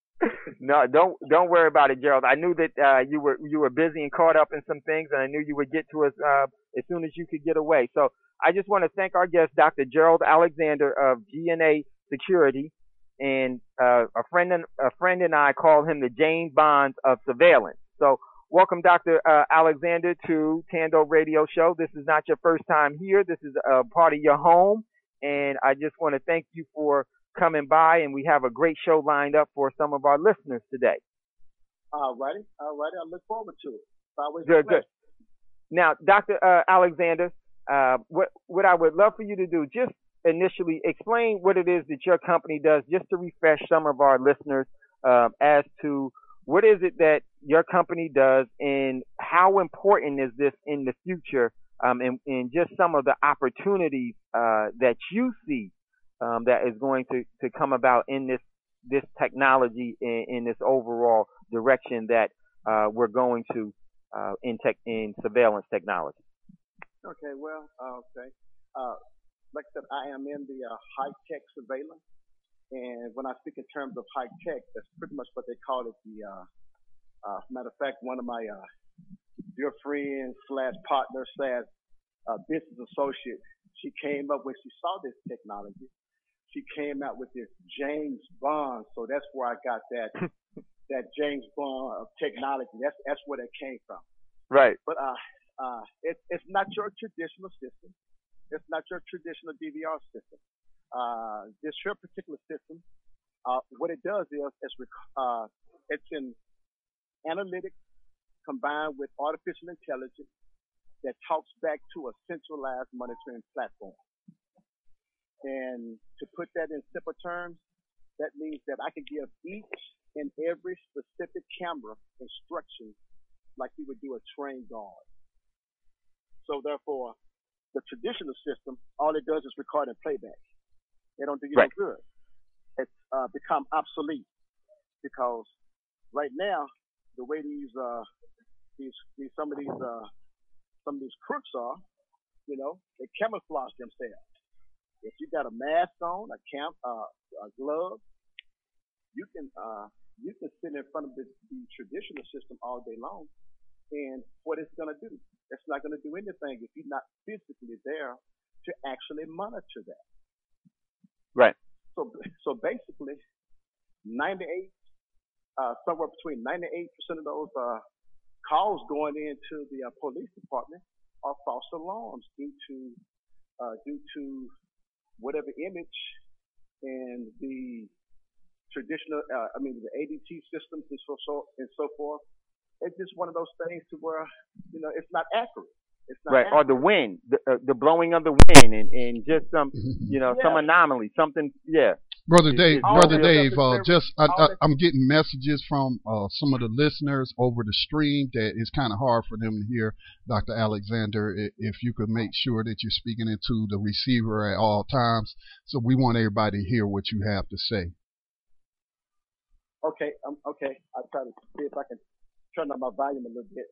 No, don't don't worry about it, Gerald. I knew that uh, you were you were busy and caught up in some things, and I knew you would get to us uh, as soon as you could get away. So I just want to thank our guest, Doctor Gerald Alexander of G N A Security, and uh, a friend and a friend and I call him the James Bond of surveillance. So welcome, Doctor Uh, Alexander, to Tando Radio Show. This is not your first time here. This is a part of your home, and I just want to thank you for coming by, and we have a great show lined up for some of our listeners today. All righty, all righty. I look forward to it. It's always good, good. Now, Doctor Uh, Alexander, uh, what what I would love for you to do, just initially explain what it is that your company does, just to refresh some of our listeners um, as to what is it that your company does and how important is this in the future, um, and, and just some of the opportunities uh, that you see um, that is going to, to come about in this this technology in, in this overall direction that uh, we're going to uh, in tech in surveillance technology. Okay, well, uh, okay. Uh, like I said, I am in the uh, high tech surveillance. And when I speak in terms of high tech, that's pretty much what they call it. The uh, uh, matter of fact, one of my uh, dear friends slash partner slash uh, business associate, she came up when she saw this technology. She came out with this James Bond. So that's where I got that that James Bond of technology. That's that's where that came from. Right. But uh, uh, it's it's not your traditional system. It's not your traditional D V R system. Uh, this here particular system, uh, what it does is it's, uh, it's in analytics combined with artificial intelligence that talks back to a centralized monitoring platform. And to put that in simple terms, that means that I can give each and every specific camera instructions like you would do a train guard. So therefore, the traditional system, all it does is record and playback. They don't do you right. no good. It's uh, become obsolete because right now, the way these, uh, these, these, some of these, uh, some of these crooks are, you know, they camouflage themselves. If you got a mask on, a camp, uh, a glove, you can, uh, you can sit in front of the, the traditional system all day long. And what it's going to do, it's not going to do anything if you're not physically there to actually monitor that. Right. So, so basically, ninety-eight, uh, somewhere between ninety-eight percent of those uh, calls going into the uh, police department are false alarms due to uh, due to whatever image and the traditional, uh, I mean, the A D T systems and so so and so forth. It's just one of those things to where you know it's not accurate. It's not right, accurate. Or the wind, the, uh, the blowing of the wind, and, and just some, you know, yeah. some anomaly, something, yeah. Brother Dave, Brother Dave, uh, very, just I, I, I'm getting messages from uh, some of the listeners over the stream that it's kind of hard for them to hear. Doctor Alexander, if you could make sure that you're speaking into the receiver at all times, so we want everybody to hear what you have to say. Okay, um, okay. I'll try to see if I can turn up my volume a little bit.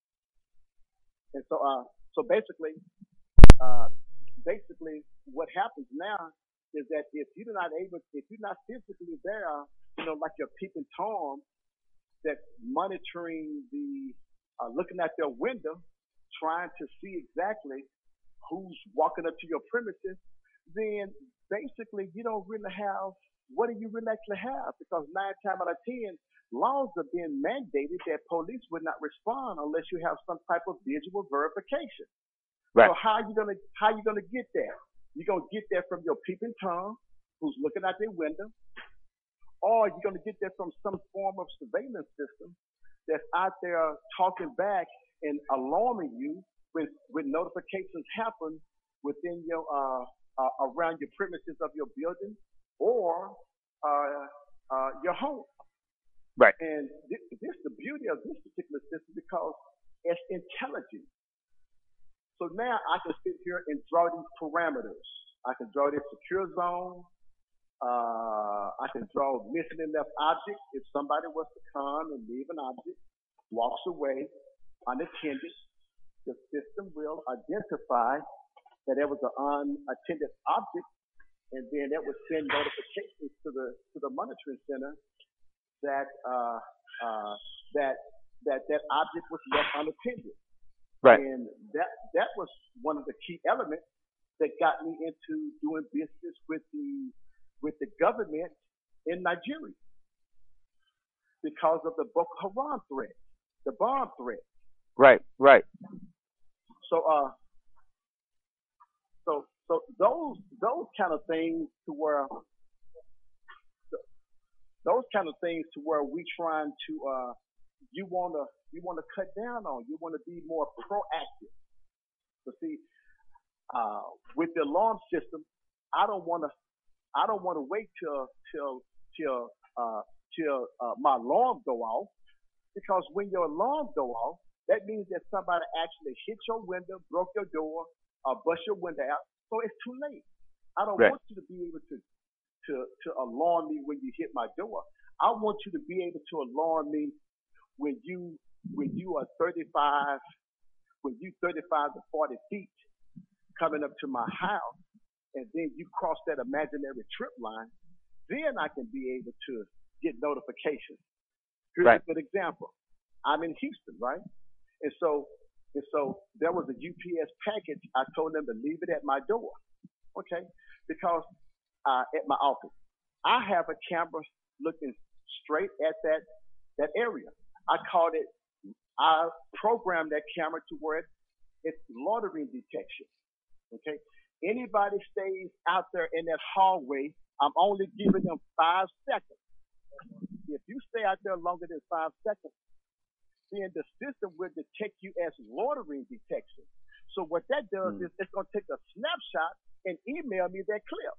And so, uh, so basically, uh, basically, what happens now is that if you're not able, if you're not physically there, you know, like your peeping Tom, that's monitoring the, uh, looking at their window, trying to see exactly who's walking up to your premises, then basically you don't really have. What do you really actually have? Because nine times out of ten, laws are being mandated that police would not respond unless you have some type of visual verification. Right. So how are you gonna how you gonna get there? You're gonna get there from your peeping Tom, who's looking out their window, or you're gonna get there from some form of surveillance system that's out there talking back and alarming you when when notifications happen within your uh, uh around your premises of your building or uh, uh your home. Right. And this, this the beauty of this particular system because it's intelligent. So now I can sit here and draw these parameters. I can draw this secure zone. Uh, I can draw missing and left objects. If somebody was to come and leave an object, walks away unattended, the system will identify that there was an unattended object, and then that would send notifications to the to the monitoring center that uh, uh, that that that object was left unattended. Right. And that that was one of the key elements that got me into doing business with the with the government in Nigeria because of the Boko Haram threat, the bomb threat. Right. Right. So uh, so so those those kind of things to where those kind of things to where we trying to uh, you want to you want to cut down on. You want to be more proactive. So see, uh, with the alarm system, I don't want to. I don't want to wait till till till uh, till uh, my alarm go off, because when your alarm go off, that means that somebody actually hit your window, broke your door, or bust your window out. So it's too late. I don't Right. want you to be able to to to alarm me when you hit my door. I want you to be able to alarm me when you when you are thirty-five, when you thirty-five to forty feet coming up to my house, and then you cross that imaginary trip line. Then I can be able to get notifications. Here's Right. a good example. I'm in Houston, right? And so and so there was a U P S package. I told them to leave it at my door. Okay? Because uh, at my office, I have a camera looking straight at that that area. I called it. I programmed that camera to where it, it's loitering detection. Okay. Anybody stays out there in that hallway, I'm only giving them five seconds. If you stay out there longer than five seconds, then the system will detect you as loitering detection. So what that does mm. is it's going to take a snapshot and email me that clip.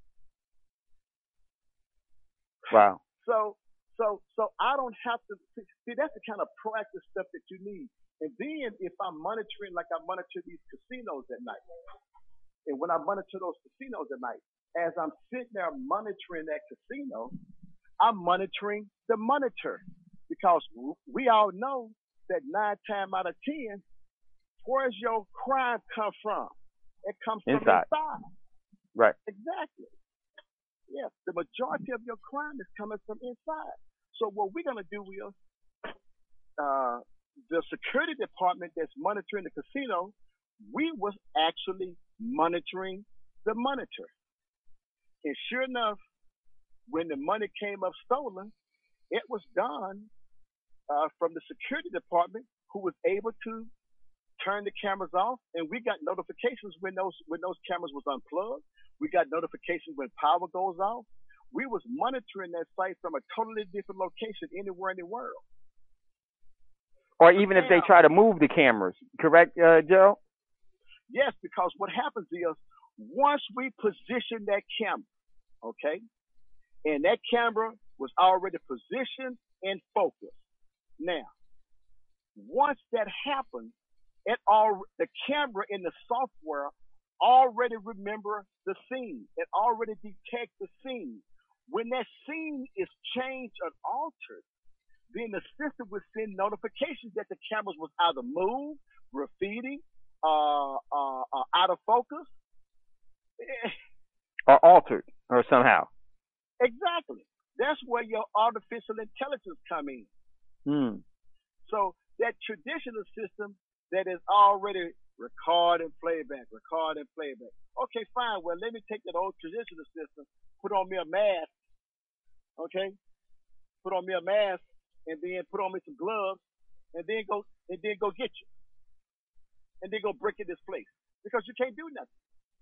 Wow. So, so, so I don't have to see. That's the kind of proactive stuff that you need. And then if I'm monitoring, like I monitor these casinos at night, and when I monitor those casinos at night, as I'm sitting there monitoring that casino, I'm monitoring the monitor, because we all know that nine times out of ten, where's your crime come from? It comes from inside. inside. Right. Exactly. Yes, the majority of your crime is coming from inside. So what we're gonna do is, uh, the security department that's monitoring the casino, we was actually monitoring the monitor. And sure enough, when the money came up stolen, it was done uh, from the security department, who was able to turn the cameras off, and we got notifications when those when those cameras was unplugged. We got notifications when power goes off. We was monitoring that site from a totally different location anywhere in the world. Or even if they try to move the cameras, correct, uh, Joe? Yes, because what happens is, once we position that camera, okay, and that camera was already positioned and focused. Now, once that happens, it all the camera in the software already remember the scene. It already detects the scene. When that scene is changed or altered, then the system will send notifications that the cameras was either moved, graffiti, uh, uh, uh, out of focus, or altered, or somehow. Exactly. That's where your artificial intelligence come in. Hmm. So that traditional system that is already record and playback, record and playback. Okay, fine. Well, let me take that old traditional system, put on me a mask, okay? Put on me a mask, and then put on me some gloves, and then go and then go get you, and then go break in this place, because you can't do nothing.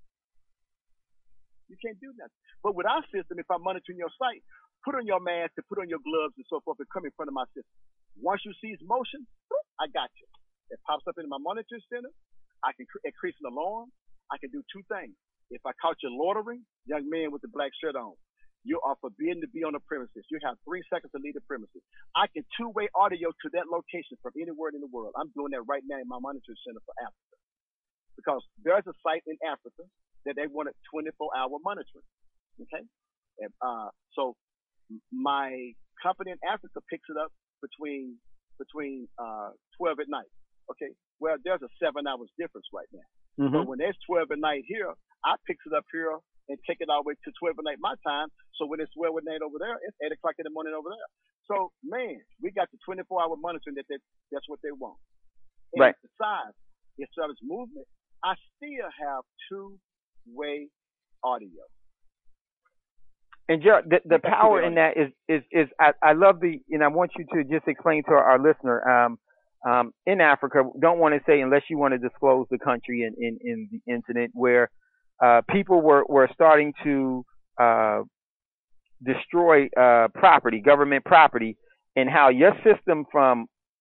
You can't do nothing. But with our system, if I'm monitoring your site, put on your mask and put on your gloves and so forth, and come in front of my system. Once you see motion, I got you. It pops up into my monitoring center. I can cre- increase an alarm. I can do two things. If I caught you loitering, young man with the black shirt on, you are forbidden to be on the premises. You have three seconds to leave the premises. I can two-way audio to that location from anywhere in the world. I'm doing that right now in my monitoring center for Africa, because there's a site in Africa that they wanted twenty-four hour monitoring. Okay, and, uh, so my company in Africa picks it up between between uh, twelve at night. Okay, well, there's a seven hours difference right now. Mm-hmm. But when it's twelve at night here, I picks it up here and take it all the way to twelve at night my time. So when it's twelve at night over there, it's eight o'clock in the morning over there. So, man, we got the twenty-four hour monitoring that they, that's what they want. And right. besides, as far as movement, I still have two-way audio. And Joe, the, the power in that is, is, is I, I love the, and I want you to just explain to our, our listener, um, um, in Africa, don't want to say unless you want to disclose the country in, in, in the incident where uh, people were, were starting to uh, destroy uh, property, government property, and how your system from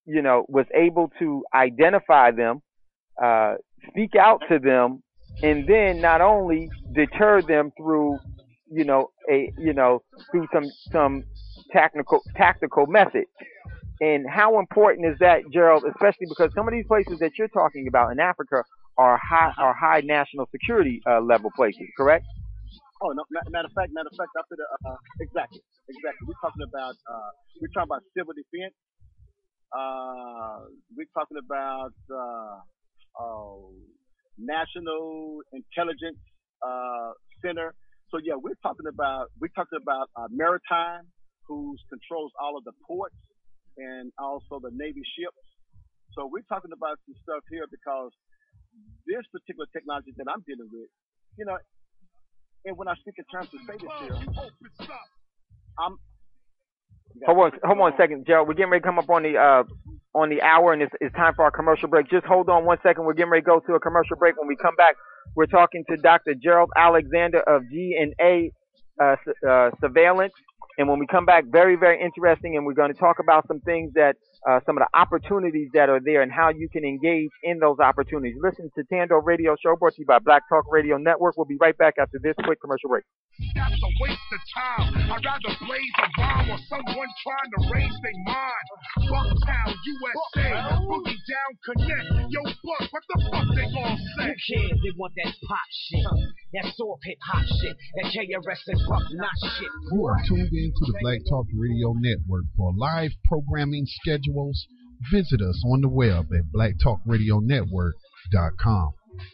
you know, was able to identify them, uh, speak out to them, and then not only deter them through, you know, a you know, through some some technical tactical method. And how important is that, Gerald? Especially because some of these places that you're talking about in Africa are high are high national security uh, level places, correct? Oh no, matter of fact, matter of fact, after the uh, exactly, exactly. We're talking about uh, we're talking about civil defense. Uh, we're talking about uh, uh, national intelligence uh, center. So yeah, we're talking about we're talking about uh, maritime, who controls all of the ports and also the Navy ships. So we're talking about some stuff here because this particular technology that I'm dealing with, you know, and when I speak in terms of say this here, I'm. Hold on, hold on a second, Gerald. We're getting ready to come up on the uh, on the hour, and it's, it's time for our commercial break. Just hold on one second. We're getting ready to go to a commercial break. When we come back, we're talking to Doctor Gerald Alexander of G and A uh, uh, Surveillance. And when we come back, very, very interesting, and we're going to talk about some things that, uh, some of the opportunities that are there and how you can engage in those opportunities. Listen to Tando Radio Show, brought to you by Black Talk Radio Network. We'll be right back after this quick commercial break. That's a waste of time. I'd rather blaze a rhyme or someone trying to raise their mind. Bucktown, U S A, Boogie Down Connect. Yo, Buck, what the fuck they gon' say? Who cares? They want that pop shit. That soft hip hop shit. That K R S and Buck not shit. You are tuned in to the Black Talk Radio Network. For live programming schedules, visit us on the web at black talk radio network dot com.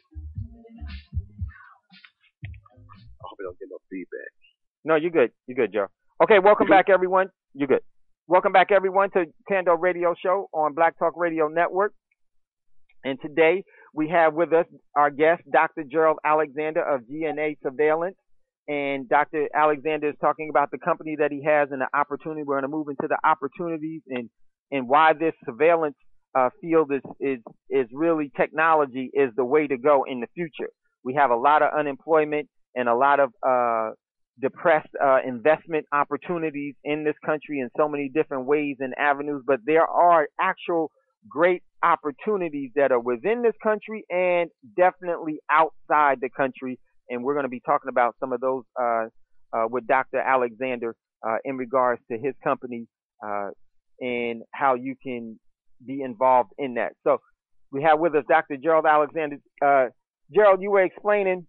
I hope I don't get no feedback. No, you're good. You're good, Joe. Okay, welcome back, everyone. You're good. Welcome back, everyone, to Tando Radio Show on Black Talk Radio Network. And today we have with us our guest, Doctor Gerald Alexander of G and A Surveillance. And Doctor Alexander is talking about the company that he has and the opportunity. We're going to move into the opportunities and, and why this surveillance uh, field is, is, is really technology is the way to go in the future. We have a lot of unemployment and a lot of uh, depressed uh, investment opportunities in this country in so many different ways and avenues. But there are actual great opportunities that are within this country and definitely outside the country. And we're going to be talking about some of those uh, uh, with Doctor Alexander uh, in regards to his company uh, and how you can be involved in that. So we have with us Doctor Gerald Alexander. Uh, Gerald, you were explaining,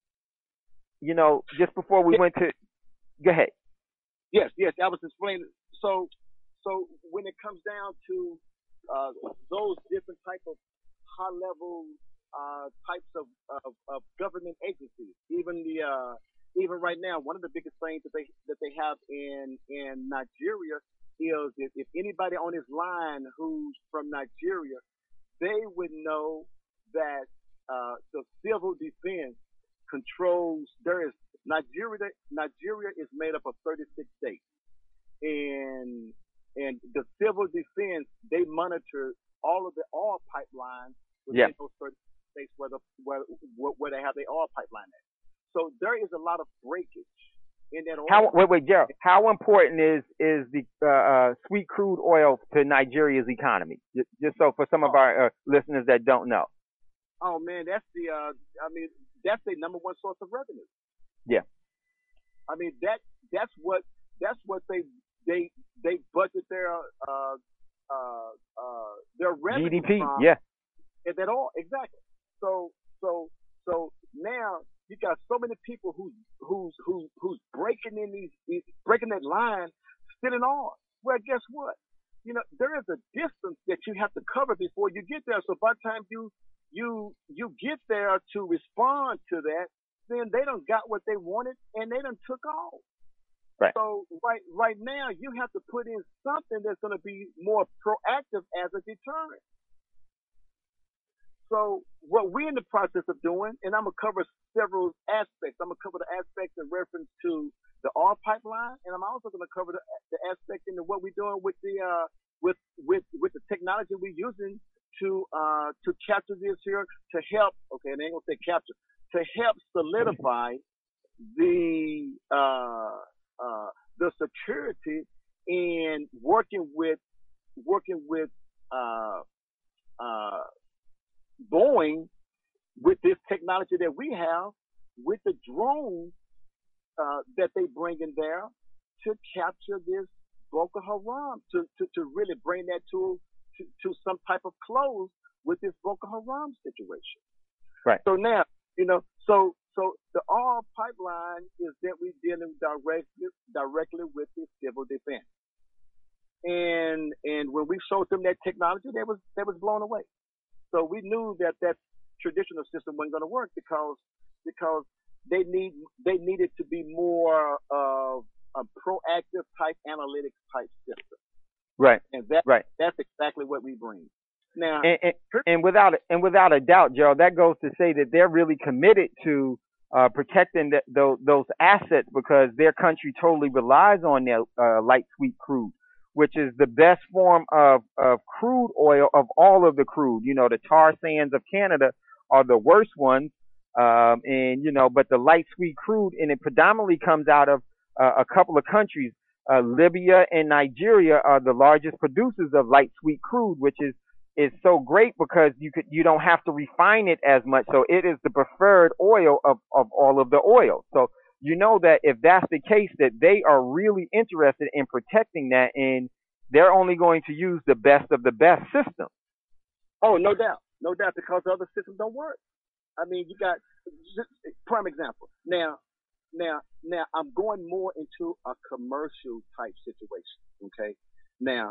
you know, just before we yes. went to, go ahead. Yes, yes, I was explaining. So, so when it comes down to uh, those different type of high level uh, types of, of, of government agencies, even the uh, even right now, one of the biggest things that they that they have in in Nigeria is if, if anybody on this line who's from Nigeria, they would know that uh, the civil defense controls. There is Nigeria. Nigeria is made up of thirty-six states, and and the civil defense, they monitor all of the oil pipelines within yeah. those thirty states where the where where they have the oil pipeline at. So there is a lot of breakage in that oil. How wait wait Gerald? How important is is the uh, uh, sweet crude oil to Nigeria's economy? Just, just so for some of our uh, listeners that don't know. Oh man, that's the uh, I mean that's the number one source of revenue. Yeah. I mean that that's what that's what they they they budget their uh uh uh their revenue G D P. from. Yeah. At that all exactly. So so so now you got so many people who's who's who who's breaking in these, these breaking that line, stealing oil. Well, guess what? You know there is a distance that you have to cover before you get there. So by the time you you you get there to respond to that, then they done got what they wanted and they done took off. Right. So right right now you have to put in something that's going to be more proactive as a deterrent. So what we're in the process of doing, and I'm gonna cover several aspects. I'm gonna cover the aspects in reference to the oil pipeline, and I'm also gonna cover the, the aspect into what we're doing with the uh, with with with the technology we're using to uh, to capture this here to help. Okay, and I ain't gonna say capture to help solidify the uh, uh, the security and working with working with uh, uh, Boeing, with this technology that we have, with the drones uh, that they bring in there to capture this Boko Haram, to, to, to really bring that to, to to some type of close with this Boko Haram situation. Right. So now, you know, so so the oil pipeline is that we're dealing directly directly with the civil defense. And and when we showed them that technology, they was they was blown away. So we knew that that traditional system wasn't going to work because because they need they needed to be more of a proactive type analytics type system. Right. And that right. that's exactly what we bring. Now, and, and, and without and without a doubt, Gerald, that goes to say that they're really committed to uh, protecting the, those, those assets because their country totally relies on their uh, light sweet crude, which is the best form of, of crude oil of all of the crude. You know, the tar sands of Canada are the worst ones, um, and you know, but the light sweet crude, and it predominantly comes out of uh, a couple of countries. Uh, Libya and Nigeria are the largest producers of light sweet crude, which is is so great because you could you don't have to refine it as much. So it is the preferred oil of, of all of the oil. So you know that if that's the case, that they are really interested in protecting that, and they're only going to use the best of the best system. Oh, no doubt, no doubt, because the other systems don't work. I mean, you got prime example. Now, now, now, I'm going more into a commercial type situation. Okay, now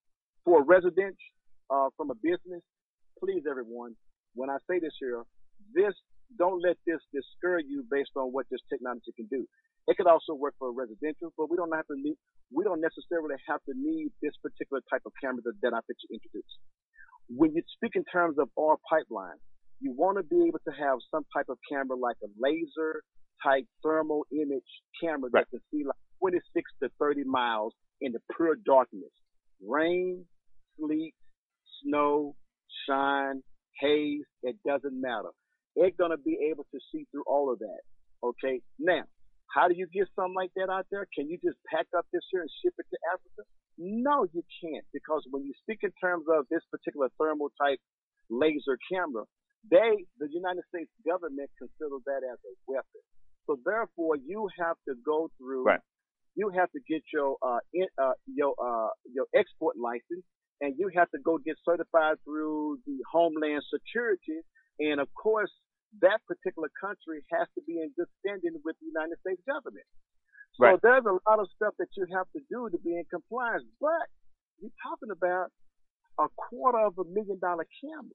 for residential. Uh, from a business, please, everyone, when I say this here, this don't let this discourage you based on what this technology can do. It could also work for residential, but we don't have to need, we don't necessarily have to need this particular type of camera that, that I bet you introduced. When you speak in terms of oil pipeline, you want to be able to have some type of camera like a laser type thermal image camera right. that can see like twenty-six to thirty miles in the pure darkness, rain, sleet, snow, shine, haze, it doesn't matter. It's going to be able to see through all of that. Okay. Now, how do you get something like that out there? Can you just pack up this here and ship it to Africa? No, you can't, because when you speak in terms of this particular thermal type laser camera, they, the United States government considers that as a weapon. So therefore, you have to go through, right. you have to get your, uh, in, uh, your, uh, your export license. And you have to go get certified through the Homeland Security. And of course, that particular country has to be in good standing with the United States government. So right. there's a lot of stuff that you have to do to be in compliance. But you're talking about a quarter of a million dollar camera.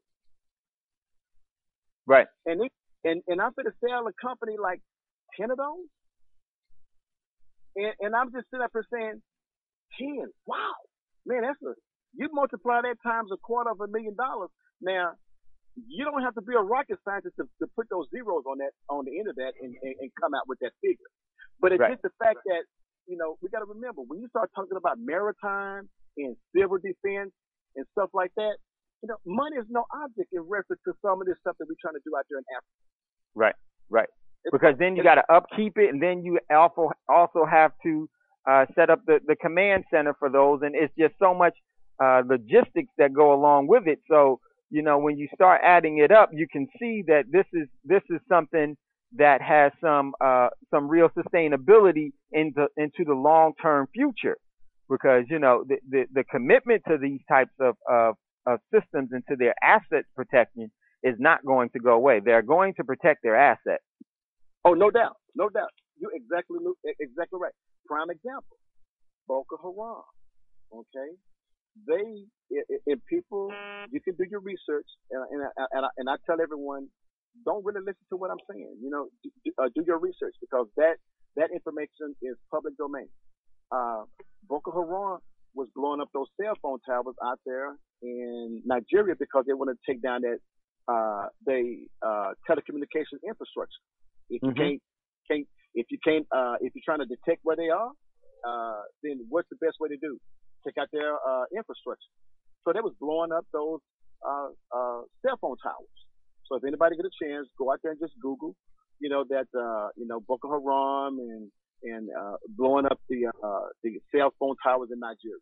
Right. And it, and, and I'm going to sell a company like ten of those. And, and I'm just sitting up here saying, ten, wow, man, that's a, you multiply that times a quarter of a million dollars. Now, you don't have to be a rocket scientist to, to put those zeros on that on the end of that and, and, and come out with that figure. But it's right. just the fact that, you know, we got to remember, when you start talking about maritime and civil defense and stuff like that, you know, money is no object in reference to some of this stuff that we're trying to do out there in Africa. Right, right. It's, because then you got to upkeep it, and then you also also have to uh, set up the, the command center for those, and it's just so much Uh, logistics that go along with it. So, you know, when you start adding it up, you can see that this is this is something that has some uh, some real sustainability into into the long term future, because you know the, the the commitment to these types of, of of systems and to their asset protection is not going to go away. They're going to protect their assets. Oh, no doubt, no doubt. You're exactly exactly right. Prime example, Boko Haram. Okay. They, if people, you can do your research, and, and, and, I, and I tell everyone, don't really listen to what I'm saying. You know, do, uh, do your research, because that, that information is public domain. Uh, Boko Haram was blowing up those cell phone towers out there in Nigeria because they wanted to take down that, uh, the, uh, telecommunications infrastructure. If you mm-hmm. can't, can't, if you can't, uh, if you're trying to detect where they are, uh, then what's the best way to do? Take out their uh, infrastructure. So they was blowing up those uh, uh, cell phone towers. So if anybody get a chance, go out there and just Google, you know, that, uh, you know, Boko Haram and, and uh, blowing up the uh, the cell phone towers in Nigeria.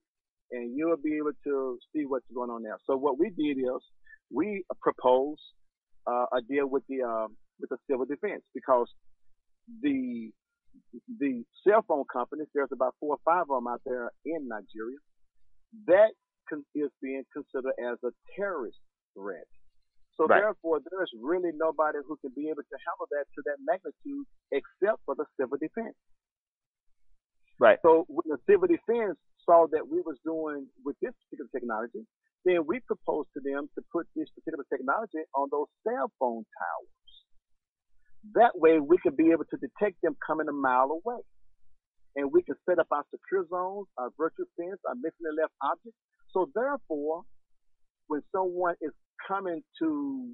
and you'll be able to see what's going on there. So what we did is we proposed uh, a deal with the um, with the civil defense because the the cell phone companies, there's about four or five of them out there in Nigeria, that con- is being considered as a terrorist threat. So Right. therefore, there's really nobody who can be able to handle that to that magnitude except for the civil defense. Right. So when the civil defense saw that we was doing with this particular technology, then we proposed to them to put this particular technology on those cell phone towers. That way we could be able to detect them coming a mile away. And we can set up our secure zones, our virtual fence, our missing and left objects. So therefore, when someone is coming to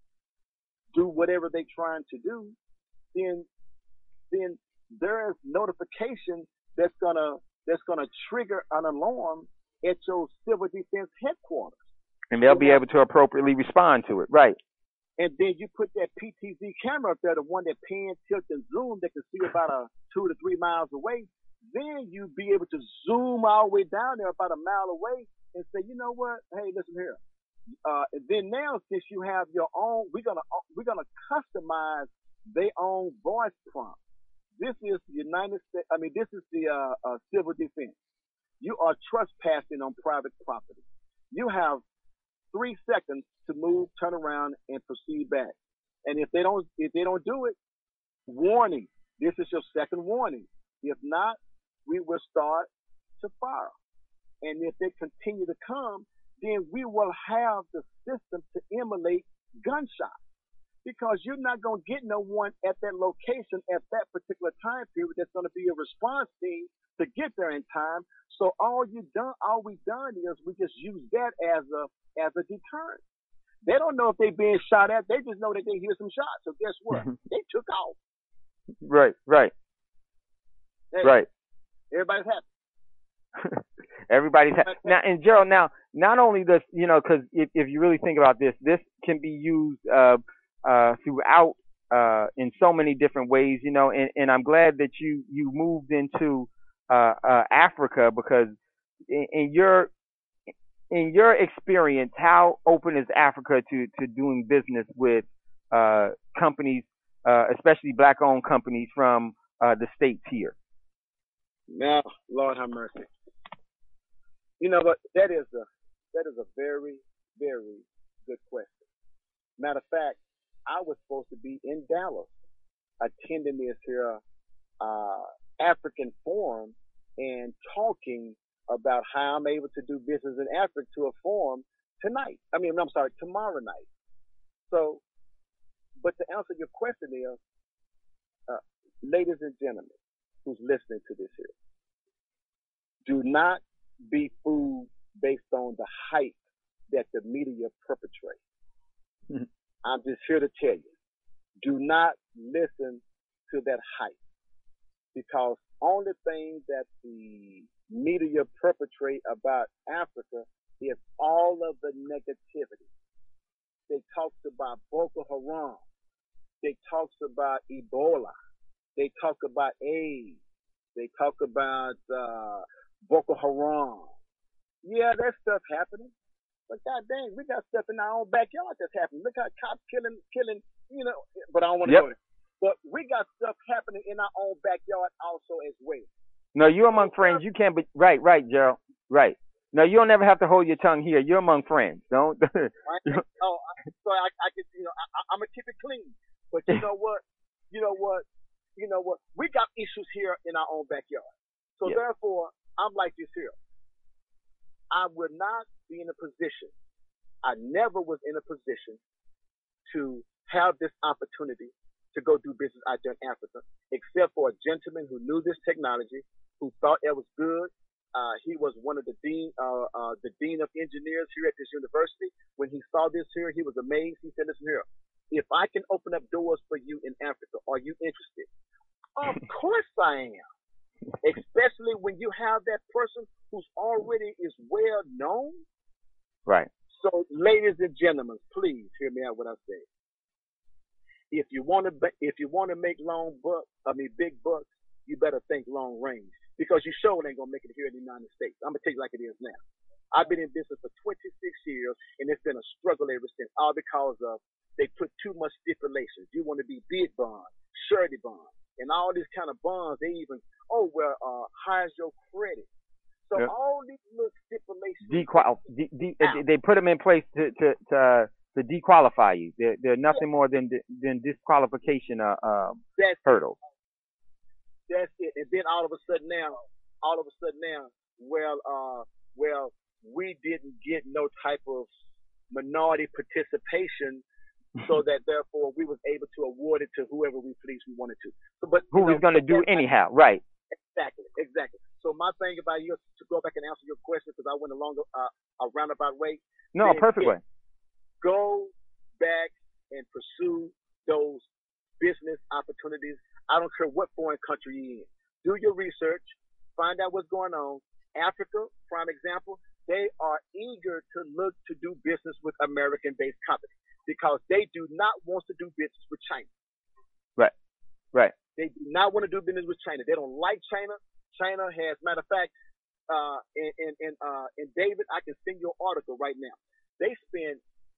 do whatever they're trying to do, then then there is notification that's gonna that's gonna trigger an alarm at your civil defense headquarters. And they'll be able to appropriately respond to it. Right. And then you put that P T Z camera up there, the one that pan, tilt, and zoom that can see about a two to three miles away. Then you be able to zoom all the way down there about a mile away and say, you know what? Hey, listen here. Uh, and then now, since you have your own, we're gonna we're gonna customize their own voice prompt. This is the United States. I mean, this is the uh, uh, civil defense. You are trespassing on private property. You have three seconds to move, turn around, and proceed back. And if they don't, if they don't do it, warning. This is your second warning. If not, we will start to fire. And if they continue to come, then we will have the system to emulate gunshots. Because you're not going to get no one at that location at that particular time period that's going to be a response team to get there in time. So all you done, all we done is we just use that as a as a deterrent. They don't know if they're being shot at. They just know that they hear some shots. So guess what? They took off. Right. Right. Hey, Right. Everybody's happy. Everybody's ha- now, and Gerald. Now, not only this, you know, because if if you really think about this, this can be used uh, uh, throughout uh, in so many different ways, you know. And, and I'm glad that you you moved into uh, uh, Africa because in, in your in your experience, how open is Africa to to doing business with uh, companies, uh, especially black-owned companies from uh, the states here? Now, Lord have mercy. You know what? That is a that is a very, very good question. Matter of fact, I was supposed to be in Dallas attending this here uh, African forum and talking about how I'm able to do business in Africa to a forum tonight. I mean, I'm sorry, tomorrow night. So, but to answer your question is, uh, ladies and gentlemen who's listening to this here, do not be fooled based on the hype that the media perpetrates. Mm-hmm. I'm just here to tell you, do not listen to that hype, because only thing that the media perpetrate about Africa is all of the negativity. They talks about Boko Haram. They talks about Ebola. They talk about AIDS. They talk about uh, Boko Haram. Yeah, that stuff happening. But God dang, we got stuff in our own backyard that's happening. Look how cops killing, killing, you know, but I don't want to Yep. go there. But we got stuff happening in our own backyard also as well. No, you're among friends. You can't be, right, right, Gerald. Right. No, you don't ever have to hold your tongue here. You're among friends. Don't. Right? Oh, I, so I, I can, you know, I, I'm going to keep it clean. But you know what? You know what? You know what? We got issues here in our own backyard. So Yeah. therefore, I'm like this here. I would not be in a position, I never was in a position to have this opportunity to go do business out there in Africa, except for a gentleman who knew this technology, who thought it was good. Uh, he was one of the dean, uh, uh, the dean of engineers here at this university. When he saw this here, he was amazed. He said, listen here, if I can open up doors for you in Africa, are you interested? Of course I am. Especially when you have that person who's already is well known. Right. So, ladies and gentlemen, please hear me out what I say. If you want to, if you want to make long bucks, I mean big bucks, you better think long range. because you sure ain't gonna make it here in the United States. I'm gonna tell you like it is now. I've been in business for twenty-six years, and it's been a struggle ever since, all because of they put too much stipulations. You want to be bid bond, surety bond, and all these kind of bonds. They even, oh, well, uh, how's your credit? So Yep. all these little stipulations. Dequal- de- de- they put them in place to to to, uh, to dequalify you. They're, they're nothing more than than disqualification uh, um, That's hurdles. It. That's it. And then all of a sudden now, all of a sudden now, well, uh, well, we didn't get no type of minority participation, so that therefore we was able to award it to whoever we please we wanted to. So, but Who was going to do anyhow, right? Exactly, exactly. So my thing about you, to go back and answer your question, because I went along a, uh, a roundabout way. No, a perfect way. Go back and pursue those business opportunities. I don't care what foreign country you're in. Do your research. Find out what's going on. Africa, prime example, they are eager to look to do business with American-based companies because they do not want to do business with China. Right, right. They do not want to do business with China. They don't like China. China has, matter of fact, uh, and, and, and, uh, and David, I can send you an article right now. They spend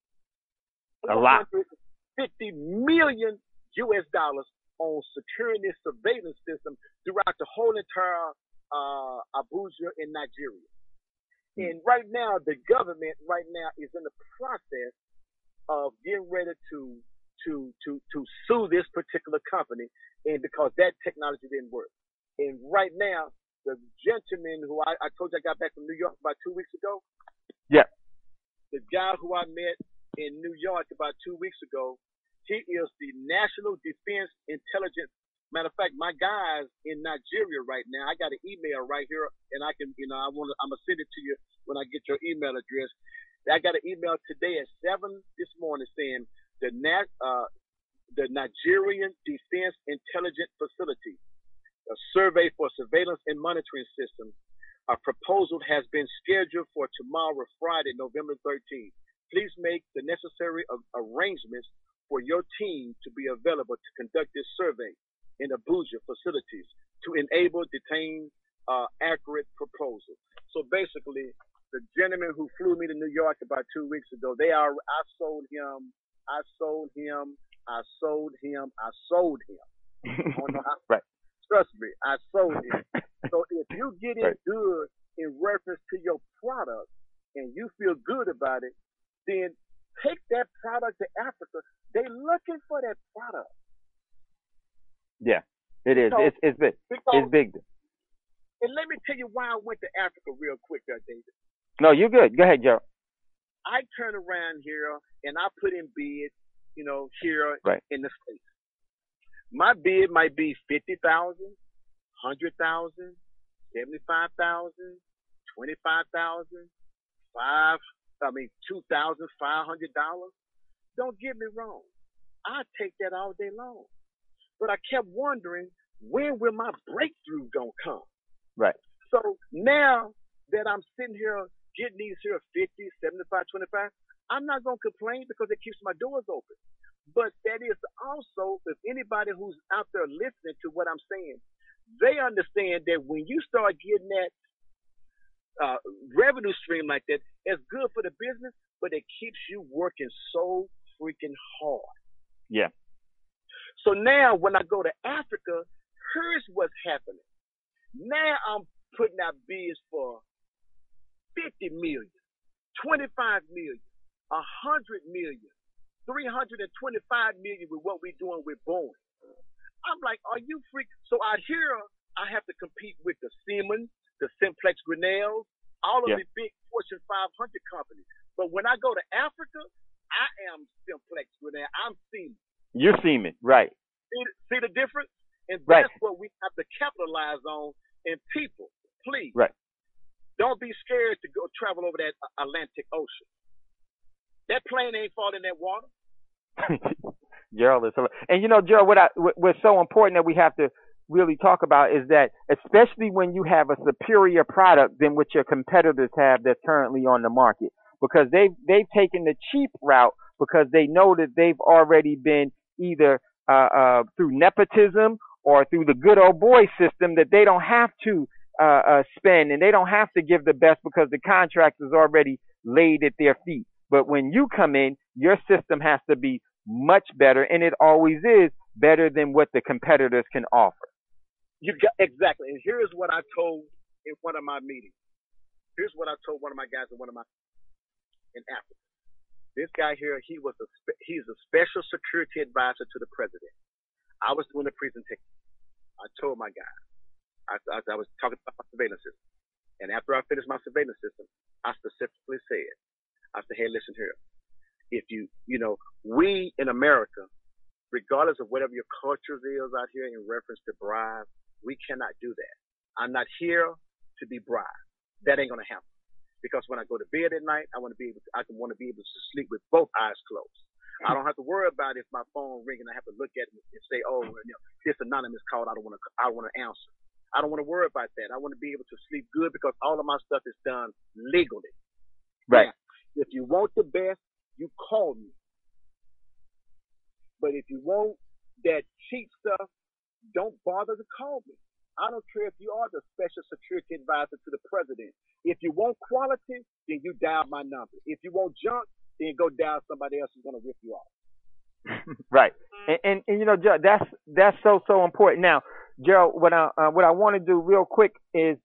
a lot, fifty million U S dollars on securing this surveillance system throughout the whole entire uh, Abuja in Nigeria. Mm. And right now, the government right now is in the process of getting ready to to to to sue this particular company, and because that technology didn't work. And right now, the gentleman who I, I told you I got back from New York about two weeks ago. Yeah. The guy who I met in New York about two weeks ago, he is the National Defense Intelligence. Matter of fact, my guys in Nigeria right now, I got an email right here, and I can, you know, I want to, I'm gonna send it to you when I get your email address. I got an email today at seven this morning saying the Nat, uh, the Nigerian Defense Intelligence Facility, a survey for surveillance and monitoring systems. A proposal has been scheduled for tomorrow, Friday, November thirteenth. Please make the necessary arrangements for your team to be available to conduct this survey in Abuja facilities to enable detain uh, accurate proposal. So basically, the gentleman who flew me to New York about two weeks ago, they are. I sold him. I sold him. I sold him. I sold him. I don't know how, right. Trust me, I sold him. So if you get it right. good in reference to your product and you feel good about it, then take that product to Africa. They're looking for that product. Yeah, it is. Because, it's it's big. Because, it's big. And let me tell you why I went to Africa real quick there, David. No, you're good. Go ahead, Joe. I turn around here and I put in bids, you know, here right. in the States. My bid might be fifty thousand, one hundred thousand, seventy-five thousand, twenty-five thousand, five, I mean, two thousand five hundred dollars. Don't get me wrong. I take that all day long. But I kept wondering, when will my breakthrough gonna come? Right. So now that I'm sitting here getting these here fifty, seventy-five, twenty-five, I'm not gonna complain because it keeps my doors open. But that is also, if anybody who's out there listening to what I'm saying, they understand that when you start getting that uh, revenue stream like that, it's good for the business, but it keeps you working so freaking hard. Yeah. So now when I go to Africa, here's what's happening. Now I'm putting out bids for fifty million, twenty-five million, one hundred million. three hundred twenty-five million with what we're doing with Boeing. I'm like, are you freak? So out here, I have to compete with the Siemens, the Simplex Grinnells, all of yeah. the big Fortune five hundred companies. But when I go to Africa, I am Simplex Grinnell. I'm Siemens. You're Siemens, right. See, see the difference? And right. that's what we have to capitalize on. And people, please, right. don't be scared to go travel over that Atlantic Ocean. That plane ain't falling in that water. Gerald is, and you know, Gerald, what I what's so important that we have to really talk about is that, especially when you have a superior product than what your competitors have that's currently on the market, because they've they've taken the cheap route because they know that they've already been either uh, uh, through nepotism or through the good old boy system that they don't have to uh, uh, spend, and they don't have to give the best because the contract is already laid at their feet. But when you come in, your system has to be much better, and it always is better than what the competitors can offer. You got exactly. And here's what I told in one of my meetings. Here's what I told one of my guys in one of my in Africa. This guy here, he was a he's a special security advisor to the president. I was doing the presentation. I told my guy, I, I, I was talking about my surveillance system, and after I finished my surveillance system, I specifically said, I said, hey, listen here. If you, you know, we in America, regardless of whatever your culture is out here in reference to bribe, we cannot do that. I'm not here to be bribed. That ain't gonna happen. Because when I go to bed at night, I want to be able to, I want to be able to sleep with both eyes closed. I don't have to worry about if my phone ring and I have to look at it and say, oh, you know, this anonymous call, I don't want to, I want to answer. I don't want to worry about that. I want to be able to sleep good because all of my stuff is done legally. Right. Now, if you want the best, you call me. But if you want that cheap stuff, don't bother to call me. I don't care if you are the special security advisor to the president. If you want quality, then you dial my number. If you want junk, then go dial somebody else who's going to rip you off. Right. And, and, and you know, Joe, that's that's so so important. Now, Joe, what I uh, what I want to do real quick is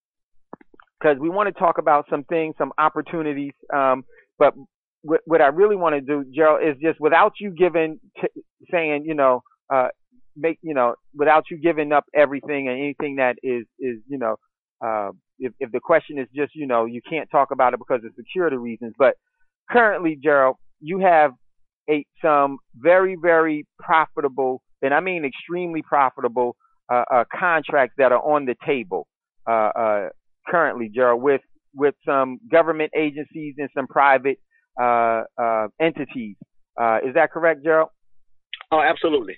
because we want to talk about some things, some opportunities. Um, but what, what I really want to do, Joe, is just without you giving, t- saying, you know, uh, make you know, without you giving up everything and anything that is is you know, uh, if if the question is just you know you can't talk about it because of security reasons, but currently, Gerald, you have a some very very profitable, and I mean extremely profitable uh, uh, contracts that are on the table uh, uh, currently, Gerald, with with some government agencies and some private uh, uh, entities. Uh, is that correct, Gerald? Oh, absolutely.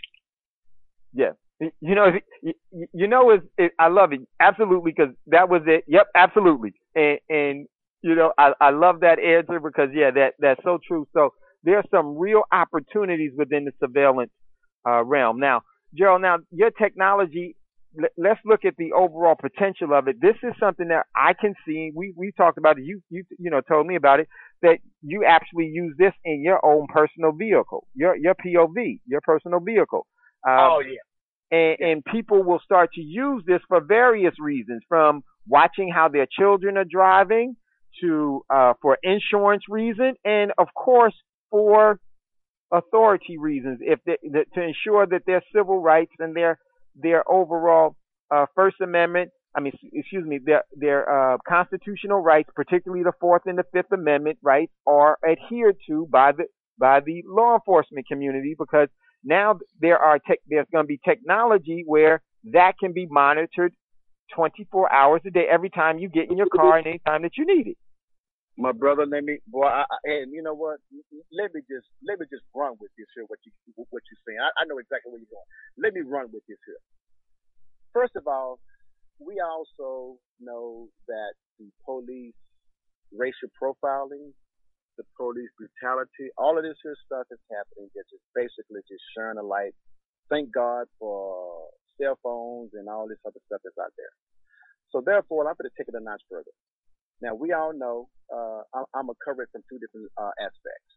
Yeah. You know, you, you know, it's, it, I love it. Absolutely, because that was it. Yep, absolutely. And, and you know, I, I love that answer because, yeah, that, that's so true. So there are some real opportunities within the surveillance uh, realm. Now, Gerald, now your technology, let, let's look at the overall potential of it. This is something that I can see. We we talked about it. You, you, you know, told me about it, that you actually use this in your own personal vehicle, your, your P O V, your personal vehicle. Um, oh, yeah. And, and people will start to use this for various reasons, from watching how their children are driving to uh, for insurance reasons, and of course for authority reasons, if they, the, to ensure that their civil rights and their their overall uh, First Amendment, I mean, excuse me, their their uh, constitutional rights, particularly the Fourth and the Fifth Amendment rights, are adhered to by the by the law enforcement community, because now there are tech, there's going to be technology where that can be monitored twenty-four hours a day, every time you get in your car and any time that you need it. My brother, let me, boy, I, I, and you know what? Let me just, let me just run with this here. What you, what you're saying, I, I know exactly where you're going. Let me run with this here. First of all, we also know that the police racial profiling, the police brutality, all of this here stuff is happening. That's just basically just sharing a light. Thank God for cell phones and all this other stuff that's out there. So therefore, I'm going to take it a notch further. Now, we all know uh, I'm going to cover it from two different uh, aspects.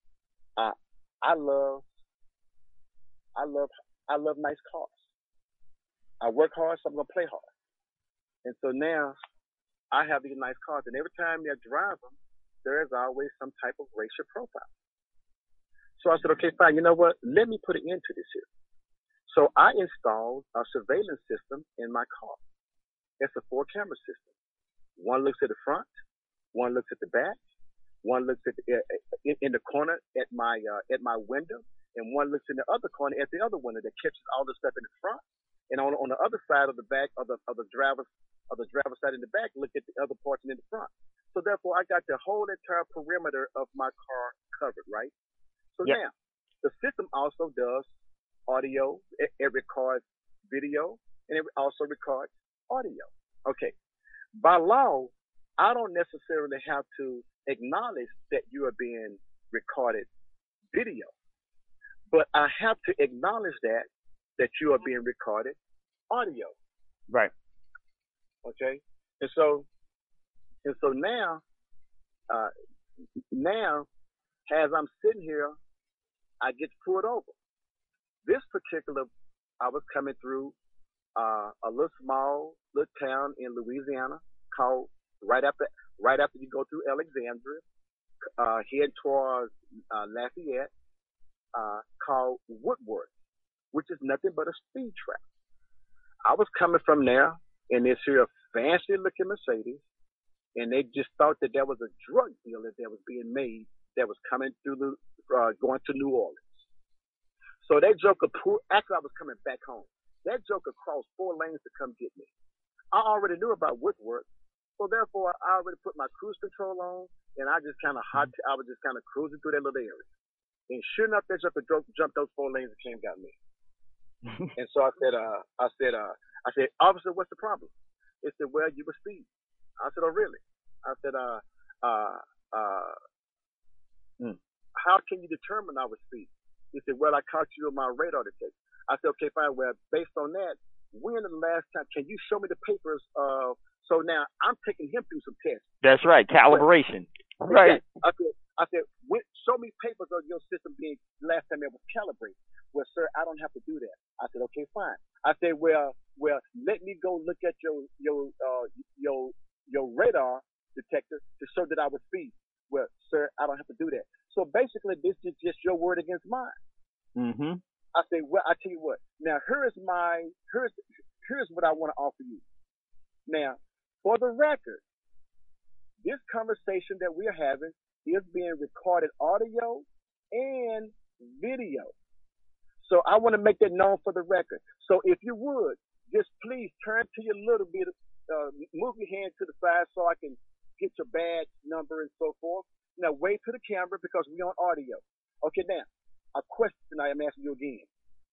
Uh, I love, I love, I love nice cars. I work hard, so I'm going to play hard. And so now I have these nice cars, and every time I drive them, there is always some type of racial profile. So I said, okay, fine. You know what? Let me put an end to this here. So I installed a surveillance system in my car. It's a four camera system. One looks at the front, one looks at the back, one looks at the, in, in the corner at my uh, at my window, and one looks in the other corner at the other window that catches all the stuff in the front. And on on the other side of the back of the of the driver's of the driver's side in the back, look at the other portion in the front. So therefore, I got the whole entire perimeter of my car covered, right? So yep. Now, the system also does audio. It, it records video, and it also records audio. Okay. By law, I don't necessarily have to acknowledge that you are being recorded video, but I have to acknowledge that that you are being recorded audio. Right. Okay, and so and so now, uh, now as I'm sitting here, I get pulled over. This particular, I was coming through uh, a little small little town in Louisiana called right after right after you go through Alexandria, uh, head towards uh, Lafayette, uh, called Woodward, which is nothing but a speed trap. I was coming from there in this here fancy looking Mercedes, and they just thought that there was a drug dealer that was being made that was coming through the uh, going to New Orleans. So that joker pulled, after I was coming back home, that joker crossed four lanes to come get me. I already knew about Woodward, so therefore I already put my cruise control on, and I just kind of hot, I was just kind of cruising through that little area. And sure enough, that joker jumped those four lanes and came and got me. And so I said, uh, I said, uh, I said, officer, what's the problem? They said, well, you were speeding. I said, oh, really? I said, uh, uh, uh, mm. how can you determine I was speeding? He said, well, I caught you on my radar detector. I said, okay, fine. Well, based on that, when the last time, can you show me the papers? Uh, so now I'm taking him through some tests. That's right, calibration. But, right. I said, I said, when, show me papers of your system being last time it was calibrated. Well, sir, I don't have to do that. I said, okay, fine. I said, well, well, let me go look at your your uh, your your radar detector to show that I was speeding. Well, sir, I don't have to do that. So basically, this is just your word against mine. Mm-hmm. I say, well, I tell you what. Now, here's my here's here's what I want to offer you. Now, for the record, this conversation that we're having is being recorded audio and video. So I want to make that known for the record. So if you would, just please turn to your little bit, uh, move your hand to the side so I can get your badge number and so forth. Now wave to the camera because we're on audio. Okay, now, a question I am asking you again.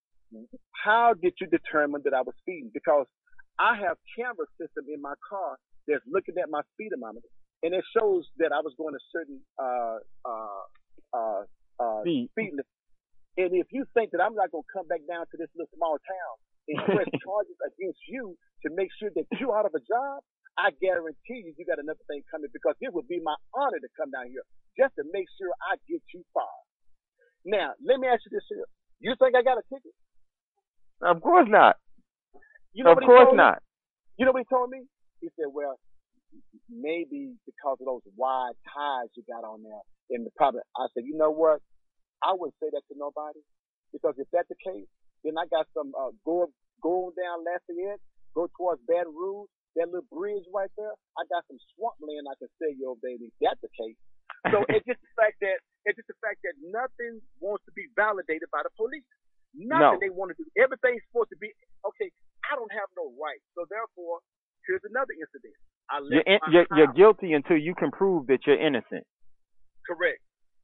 How did you determine that I was speeding? Because I have camera system in my car that's looking at my speedometer, and it shows that I was going a certain uh, uh, uh, uh, speed. speed limit. And if you think that I'm not going to come back down to this little small town and press charges against you to make sure that you're out of a job, I guarantee you, you got another thing coming, because it would be my honor to come down here just to make sure I get you fired. Now, let me ask you this here. You think I got a ticket? Of course not. You know of course not. Me? You know what he told me? He said, well, maybe because of those wide ties you got on there. And the problem, I said, you know what? I wouldn't say that to nobody, because if that's the case, then I got some uh, go going down Lafayette, go towards Baton Rouge, that little bridge right there. I got some swampland I can sell you, baby. If that's the case. So it's just the fact that it's just the fact that nothing wants to be validated by the police. Nothing no. they want to do. Everything's supposed to be okay. I don't have no right, so therefore, here's another incident. I left you're, in, my you're, house. you're guilty until you can prove that you're innocent. Correct.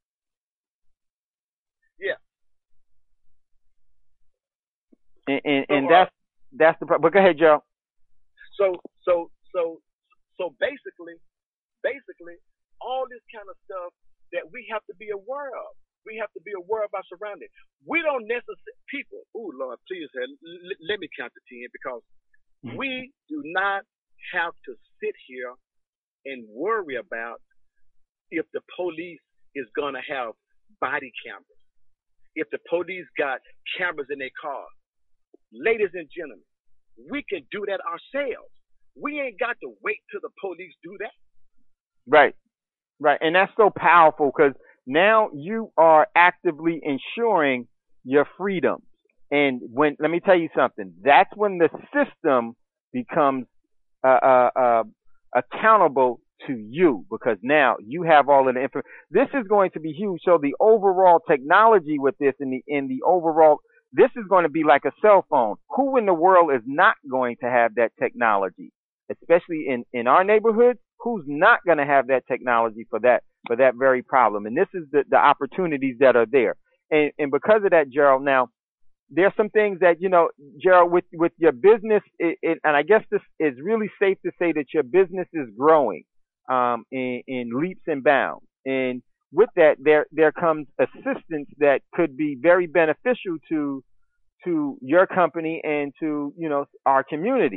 Yeah. And and, so, and uh, that's that's the problem. But go ahead, Joe. So so so so basically, basically, all this kind of stuff that we have to be aware of. We have to be aware of our surroundings. We don't necessarily people. Oh Lord, please l- l- let me count to ten, because we do not have to sit here and worry about if the police is gonna have body cameras. If the police got cameras in their car. Ladies and gentlemen, we can do that ourselves. We ain't got to wait till the police do that. Right, right. And that's so powerful, because now you are actively ensuring your freedom. And when, let me tell you something, that's when the system becomes uh, uh, uh, accountable to you, because now you have all of the information. This is going to be huge. So the overall technology with this, and the in the overall, this is going to be like a cell phone. Who in the world is not going to have that technology, especially in in our neighborhoods? Who's not going to have that technology for that for that very problem? And this is the the opportunities that are there. And and because of that, Gerald, now there's some things that, you know, Gerald, with with your business, it, it, and I guess this is really safe to say that your business is growing um, in, in leaps and bounds. And with that, there there comes assistance that could be very beneficial to to your company and to, you know, our community.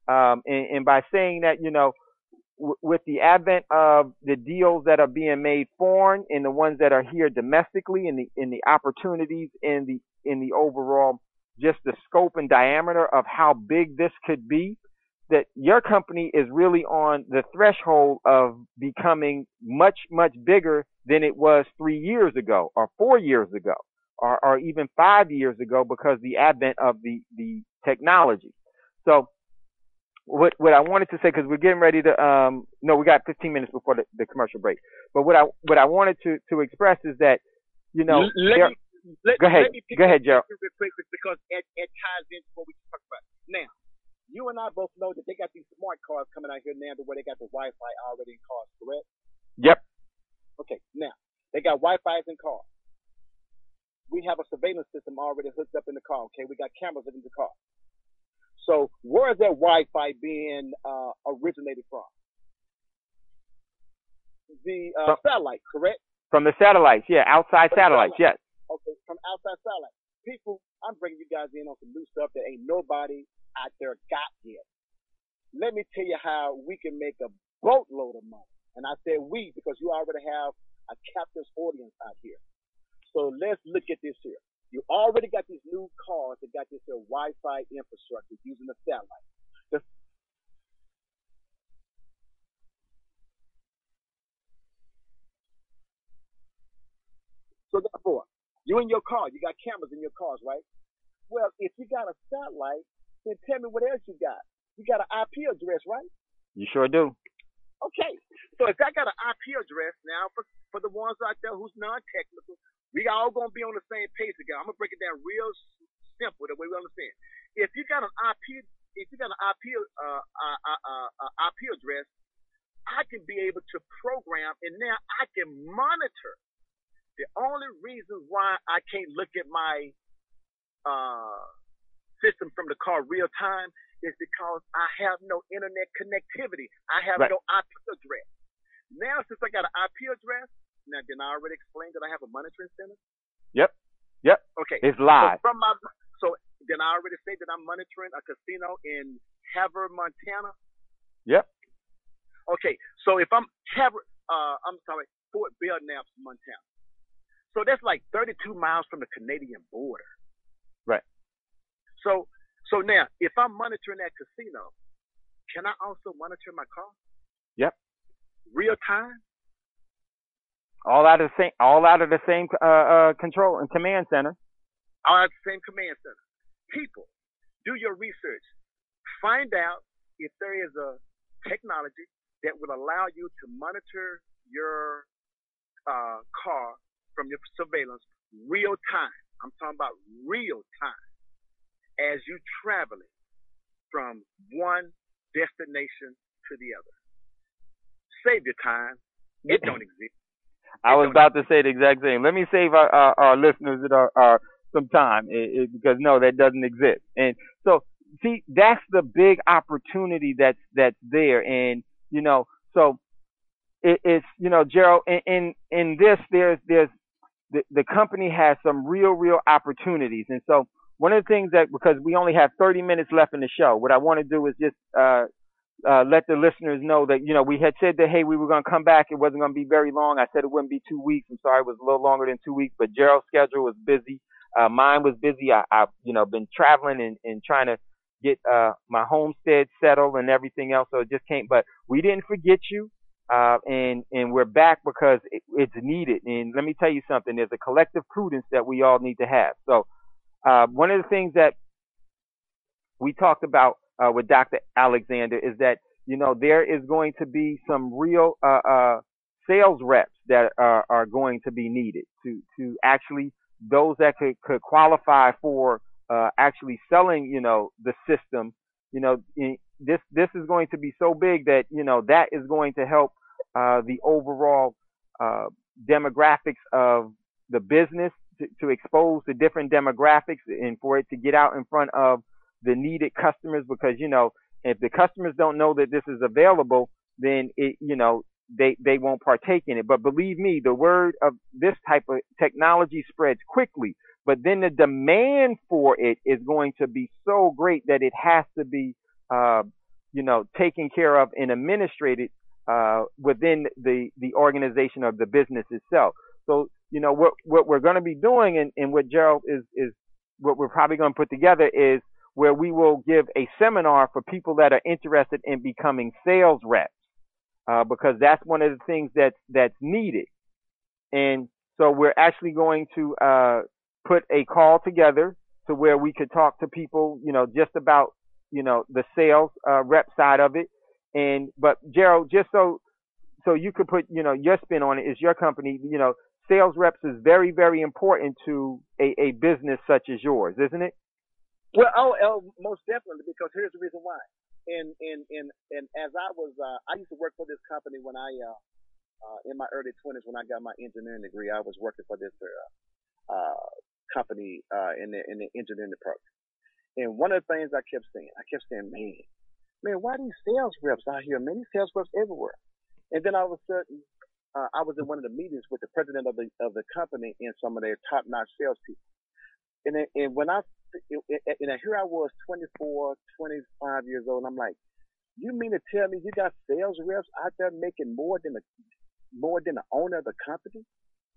Um, and, and by saying that, you know, w- with the advent of the deals that are being made foreign and the ones that are here domestically, and the in the opportunities in the in the overall just the scope and diameter of how big this could be, that your company is really on the threshold of becoming much, much bigger than it was three years ago or four years ago or, or even five years ago because the advent of the, the technology. So what, what I wanted to say, because we're getting ready to, um, no, we got fifteen minutes before the, the commercial break. But what I, what I wanted to, to express is that, you know, let there, me, let, go ahead, let me pick go ahead, Joe. Real quick, because it, it ties into what we just talked about. Now, you and I both know that they got these smart cars coming out here now where they got the Wi-Fi already in cars, correct? Yep. Okay, now, they got Wi-Fi's in cars. We have a surveillance system already hooked up in the car, okay? We got cameras in the car. So where is that Wi-Fi being uh, originated from? The uh, satellite, correct? From the satellites, yeah, outside satellites, yes. Okay, from outside satellite. People, I'm bringing you guys in on some new stuff that ain't nobody out there got yet. Let me tell you how we can make a boatload of money. And I said we because you already have a captive audience out here. So let's look at this here. You already got these new cars that got this here Wi-Fi infrastructure using the satellite. The so therefore, you in your car, you got cameras in your cars, right? Well, if you got a satellite, then tell me what else you got. You got an I P address, right? You sure do. Okay. So if I got an I P address now, for, for the ones out there who's non-technical, we all going to be on the same page again. I'm going to break it down real simple the way we understand. If you got an I P, if you got an I P, uh, uh, uh, uh, uh, I P address, I can be able to program, and now I can monitor. The only reason why I can't look at my uh, system from the car real time is because I have no internet connectivity. I have right. no I P address. Now, since I got an I P address, now did I already explain that I have a monitoring center? Yep. Yep. Okay. It's live. So from my, so then I already say that I'm monitoring a casino in Havre, Montana. Yep. Okay. So if I'm Havre, uh, I'm sorry, Fort Belknap, Montana. So that's like thirty-two miles from the Canadian border. Right. So, so now, if I'm monitoring that casino, can I also monitor my car? Yep. Real time? All out of the same, all out of the same uh, uh, control and command center. All out of the same command center. People, do your research. Find out if there is a technology that will allow you to monitor your uh, car from your surveillance real time. I'm talking about real time as you traveling from one destination to the other. Save your time. It don't exist. It I was don't about exist. to say the exact same. Let me save our, our, our listeners that are, are some time it, it, because no, that doesn't exist. And so, see, that's the big opportunity that's that's there. And you know, so it, it's you know, Gerald, in, in in this, there's there's The, the company has some real, real opportunities. And so one of the things that, because we only have thirty minutes left in the show, what I want to do is just uh, uh, let the listeners know that, you know, we had said that, hey, we were going to come back. It wasn't going to be very long. I said it wouldn't be two weeks. I'm sorry, it was a little longer than two weeks, but Gerald's schedule was busy. Uh, mine was busy. I, I, you know, been traveling and, and trying to get uh, my homestead settled and everything else. So it just can't, but we didn't forget you. Uh, and, and we're back because it, it's needed. And let me tell you something, there's a collective prudence that we all need to have. So, uh, one of the things that we talked about, uh, with Doctor Alexander is that, you know, there is going to be some real, uh, uh, sales reps that are, are going to be needed to, to actually, those that could, could qualify for, uh, actually selling, you know, the system, you know, in, This this is going to be so big that, you know, that is going to help uh, the overall uh, demographics of the business to, to expose the different demographics and for it to get out in front of the needed customers. Because, you know, if the customers don't know that this is available, then, it, you know, they, they won't partake in it. But believe me, the word of this type of technology spreads quickly. But then the demand for it is going to be so great that it has to be Uh, you know, taken care of and administrated uh, within the, the organization of the business itself. So, you know, what, what we're going to be doing and, and what Gerald is, is what we're probably going to put together is where we will give a seminar for people that are interested in becoming sales reps, uh, because that's one of the things that's, that's needed. And so we're actually going to uh, put a call together to where we could talk to people, you know, just about, you know, the sales uh, rep side of it. And but Gerald, just so so you could put, you know, your spin on it, is your company, you know, sales reps is very, very important to a, a business such as yours, isn't it? Well, oh, oh, most definitely, because here's the reason why. And and and and as I was, uh, I used to work for this company when I, uh, uh, in my early twenties, when I got my engineering degree, I was working for this uh, uh, company uh, in the in the engineering department. And one of the things I kept saying, I kept saying, man, man, why these sales reps out here, man? These sales reps everywhere. And then all of a sudden, uh, I was in one of the meetings with the president of the of the company and some of their top-notch salespeople. And then, and when I and here I was, twenty-four, twenty-five years old, and I'm like, you mean to tell me you got sales reps out there making more than the more than the owner of the company?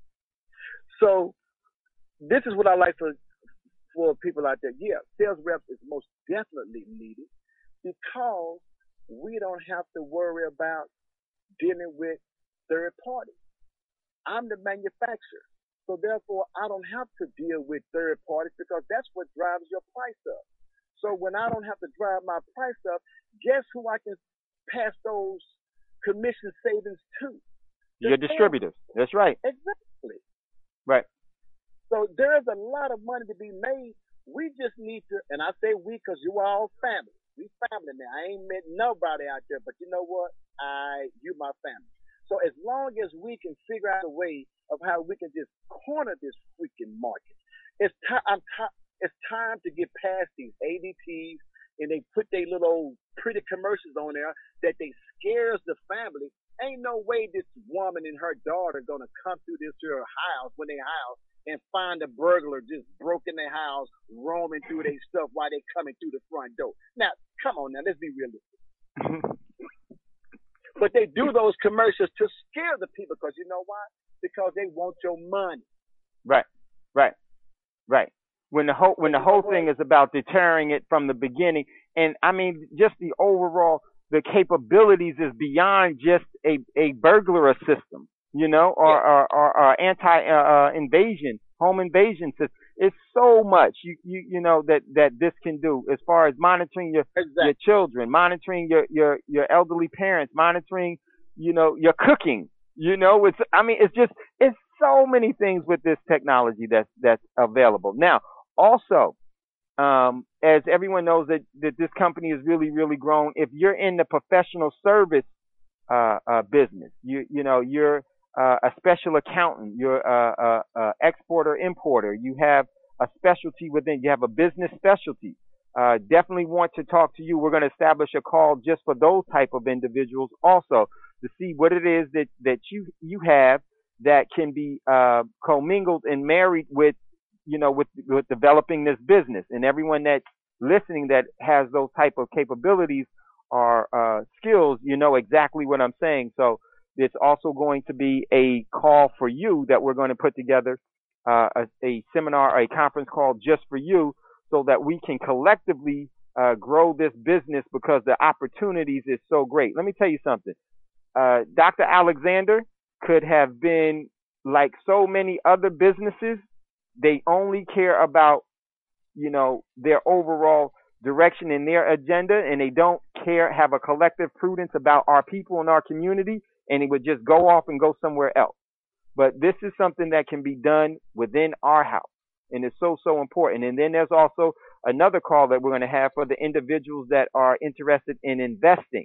So this is what I like for for people out there. Yeah, sales reps is most definitely needed because we don't have to worry about dealing with third parties. I'm the manufacturer, so therefore I don't have to deal with third parties because that's what drives your price up. So when I don't have to drive my price up, guess who I can pass those commission savings to? Your distributors. That's right. Exactly. Right. So there is a lot of money to be made. We just need to, and I say we because you all family. We family now. I ain't met nobody out there, but you know what? I, you my family. So as long as we can figure out a way of how we can just corner this freaking market, it's time. I'm t- It's time to get past these A D Ts, and they put their little old pretty commercials on there that they scares the family. Ain't no way this woman and her daughter gonna come through this to her house when they house and find a burglar just broke in their house, roaming through their stuff while they coming through the front door. Now, come on now, let's be realistic. But they do those commercials to scare the people because you know why? Because they want your money. Right, right, right. When the whole when the whole thing is about deterring it from the beginning, and I mean just the overall the capabilities is beyond just a a burglar system, you know, or yeah. or, or, or anti uh, invasion home invasion system. It's so much you you you know that that this can do as far as monitoring your exactly. your children, monitoring your your your elderly parents, monitoring you know your cooking. You know, it's I mean it's just it's so many things with this technology that's that's available now. Also, um, as everyone knows that, that this company is really, really grown. If you're in the professional service uh, uh, business, you you know you're uh, a special accountant, you're a, a, a exporter, importer. You have a specialty within. You have a business specialty. Uh, definitely want to talk to you. We're going to establish a call just for those type of individuals, also to see what it is that that you you have that can be uh, commingled and married with. You know, with, with developing this business, and everyone that's listening that has those type of capabilities or uh, skills, you know exactly what I'm saying. So it's also going to be a call for you that we're going to put together uh, a, a seminar, a conference call just for you, so that we can collectively uh, grow this business because the opportunities is so great. Let me tell you something. Uh, Doctor Alexander could have been like so many other businesses. They only care about, you know, their overall direction and their agenda, and they don't care, have a collective prudence about our people and our community, and it would just go off and go somewhere else. But this is something that can be done within our house, and it's so, so important. And then there's also another call that we're going to have for the individuals that are interested in investing.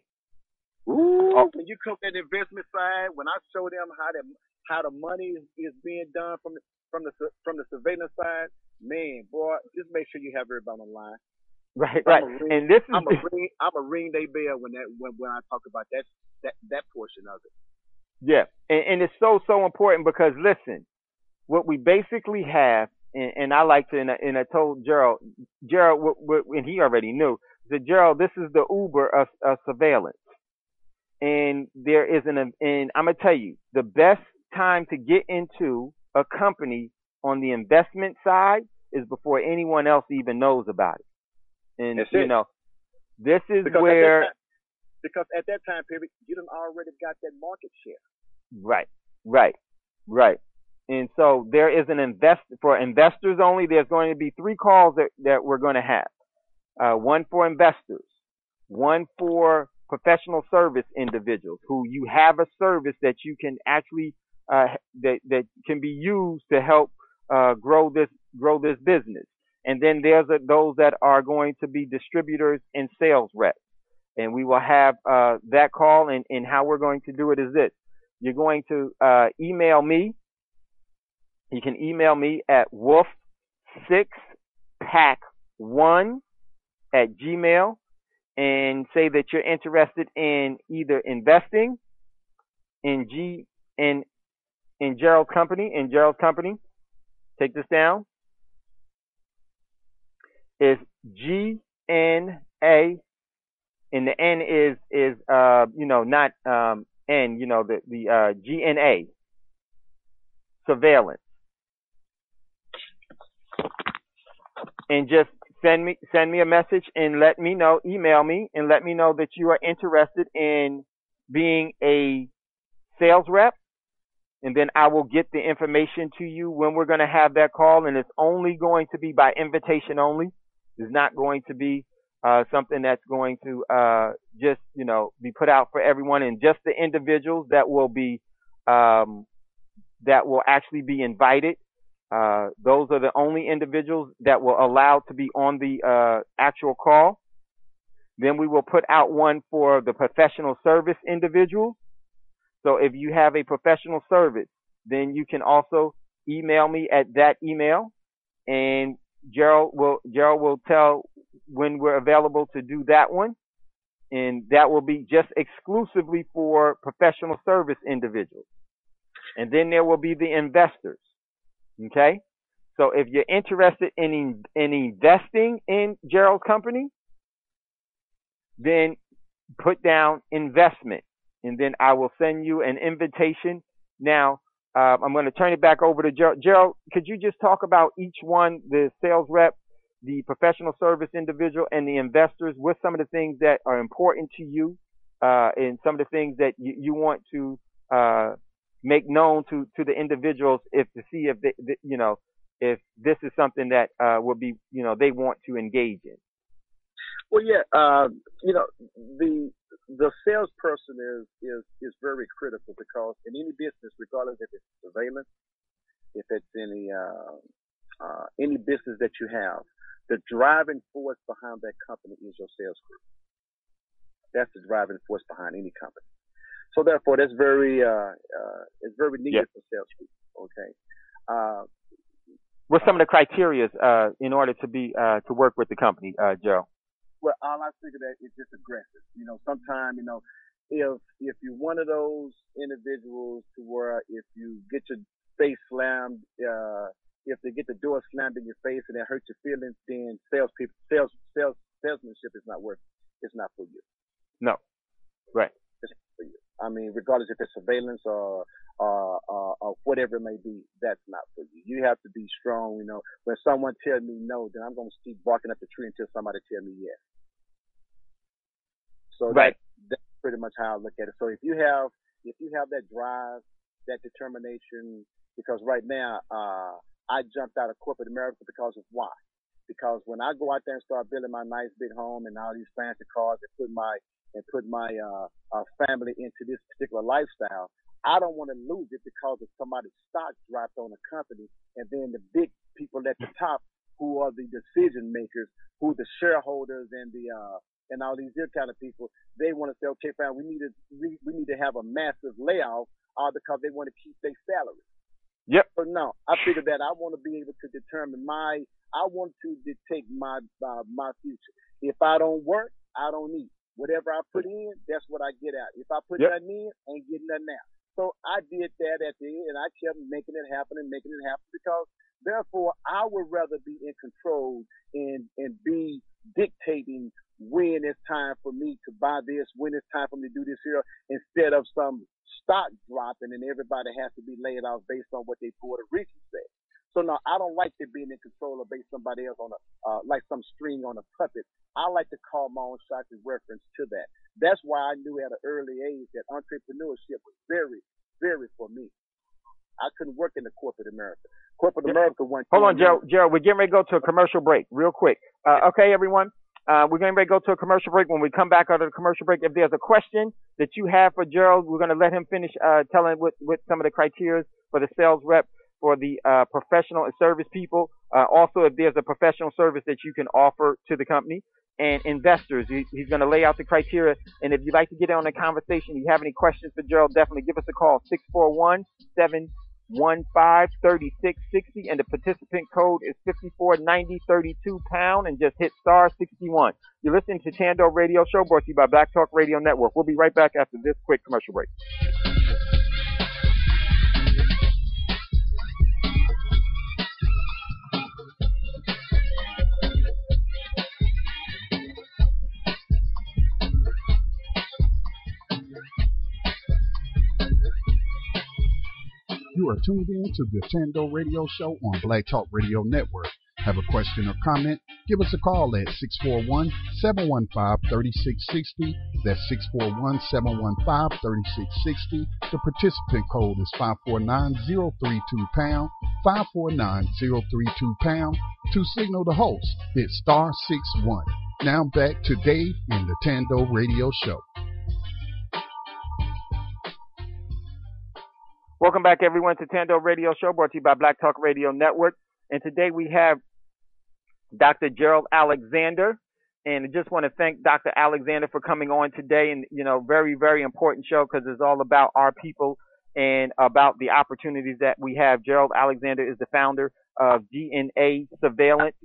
Ooh, oh. When you come to the investment side, when I show them how the, how the money is being done from the From the from the surveillance side, man, boy, just make sure you have everybody on the line. Right, right. Ring, and this is I'm a ring, I'm a ring they bell when that when, when I talk about that that that portion of it. Yeah, and, and it's so so important because listen, what we basically have, and, and I like to, and I, and I told Gerald, Gerald, what, what, and he already knew. So Gerald, this is the Uber of, of surveillance, and there is an and I'm gonna tell you the best time to get into a company on the investment side is before anyone else even knows about it. And That's you it. know, this is Because at that where time, because at that time period, you done already got that market share. right, right, right. And so there is an invest for investors only. There's going to be three calls that, that we're going to have. Uh, one for investors, one for professional service individuals who you have a service that you can actually uh, that that can be used to help uh, grow this grow this business. And then there's a, those that are going to be distributors and sales reps. And we will have uh, that call. And, and how we're going to do it is this: you're going to uh, email me. You can email me at wolf six pack one at gmail and say that you're interested in either investing in G in in Gerald's company. In Gerald's company, take this down. Is G N A, and the N is is uh you know not um N, you know the the uh, G N A, surveillance, and just send me send me a message and let me know, email me and let me know that you are interested in being a sales rep, and then I will get the information to you when we're going to have that call, and it's only going to be by invitation only. It's not going to be uh, something that's going to uh, just, you know, be put out for everyone, and just the individuals that will be um, that will actually be invited. Uh, those are the only individuals that will allow to be on the uh, actual call. Then we will put out one for the professional service individuals. So if you have a professional service, then you can also email me at that email, and Gerald will Gerald will tell when we're available to do that one, and that will be just exclusively for professional service individuals. And then there will be the investors. Okay, so if you're interested in in investing in Gerald's company, then put down investment, and then I will send you an invitation. Now, uh, I'm going to turn it back over to Gerald. Gerald, could you just talk about each one, the sales rep, the professional service individual, and the investors? What some of the things that are important to you, uh, and some of the things that you, you want to uh, make known to, to the individuals, if to see if they, you know, if this is something that uh, will be, you know, they want to engage in. Well, yeah, uh, you know, the the salesperson is, is is very critical, because in any business, regardless if it's surveillance, if it's any uh, uh, any business that you have, the driving force behind that company is your sales group. That's the driving force behind any company. So therefore, that's very uh, uh, it's very needed yep. for sales people. Okay. Uh, What's some of the criteria uh, in order to be uh, to work with the company, uh, Joe? Well, all I figure that is just aggressive. You know, sometimes, you know, if if you're one of those individuals to where if you get your face slammed, uh, if they get the door slammed in your face and it hurts your feelings, then sales people, sales, sales, salesmanship is not worth. It's not for you. No, right. It's not for you. I mean, regardless if it's surveillance or or, or or whatever it may be, that's not for you. You have to be strong. You know, when someone tells me no, then I'm going to keep barking up the tree until somebody tells me yes. So right. that, that's pretty much how I look at it. So if you have if you have that drive, that determination, because right now uh, I jumped out of corporate America because of why? Because when I go out there and start building my nice big home and all these fancy cars and put my and put my uh, uh, family into this particular lifestyle, I don't want to lose it because of somebody's stock dropped on a company, and then the big people at the top, who are the decision makers, who the shareholders and the uh, and all these other kind of people, they want to say, okay, fine, we need to we, we need to have a massive layoff, uh, because they want to keep their salary. Yep. So no, I figured that I want to be able to determine my, I want to dictate my uh, my future. If I don't work, I don't eat. Whatever I put in, that's what I get out. If I put yep. nothing in, I ain't getting nothing out. So I did that at the end, and I kept making it happen and making it happen, because therefore I would rather be in control and and be dictating when it's time for me to buy this, when it's time for me to do this here, instead of some stock dropping and everybody has to be laid off based on what they board of regents said. So no, I don't like to be in control or base somebody else on a, uh, like some string on a puppet. I like to call my own shots in reference to that. That's why I knew at an early age that entrepreneurship was very, very for me. I couldn't work in the corporate America. Corporate America went. Hold on, Gerald. Gerald, we're getting ready to go to a commercial break real quick. Uh, okay, everyone. Uh, we're getting ready to go to a commercial break. When we come back out of the commercial break, if there's a question that you have for Gerald, we're going to let him finish uh, telling what, what some of the criteria for the sales rep, for the uh, professional and service people. Uh, also, if there's a professional service that you can offer to the company. And investors, he, he's going to lay out the criteria. And if you'd like to get on a conversation, you have any questions for Gerald, definitely give us a call, six four one, seven one five, three six six zero. And the participant code is fifty-four ninety thirty-two pound. And just hit star sixty-one. You're listening to Tando Radio Show, brought to you by Black Talk Radio Network. We'll be right back after this quick commercial break. You are tuned in to the Tando Radio Show on Black Talk Radio Network. Have a question or comment? Give us a call at six four one, seven one five, three six six zero. That's six four one, seven one five, three six six zero. The participant code is five four nine zero three two pound, five four nine zero three two pound. To signal the host, hit star six one. Now back to Dave in the Tando Radio Show. Welcome back, everyone, to Tando Radio Show, brought to you by Black Talk Radio Network. And today we have Doctor Gerald Alexander. And I just want to thank Doctor Alexander for coming on today. And, you know, very, very important show because it's all about our people and about the opportunities that we have. Gerald Alexander is the founder of G N A Surveillance.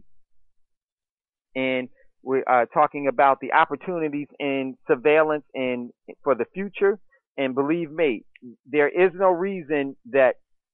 And we're uh, talking about the opportunities in surveillance and for the future. And believe me, there is no reason that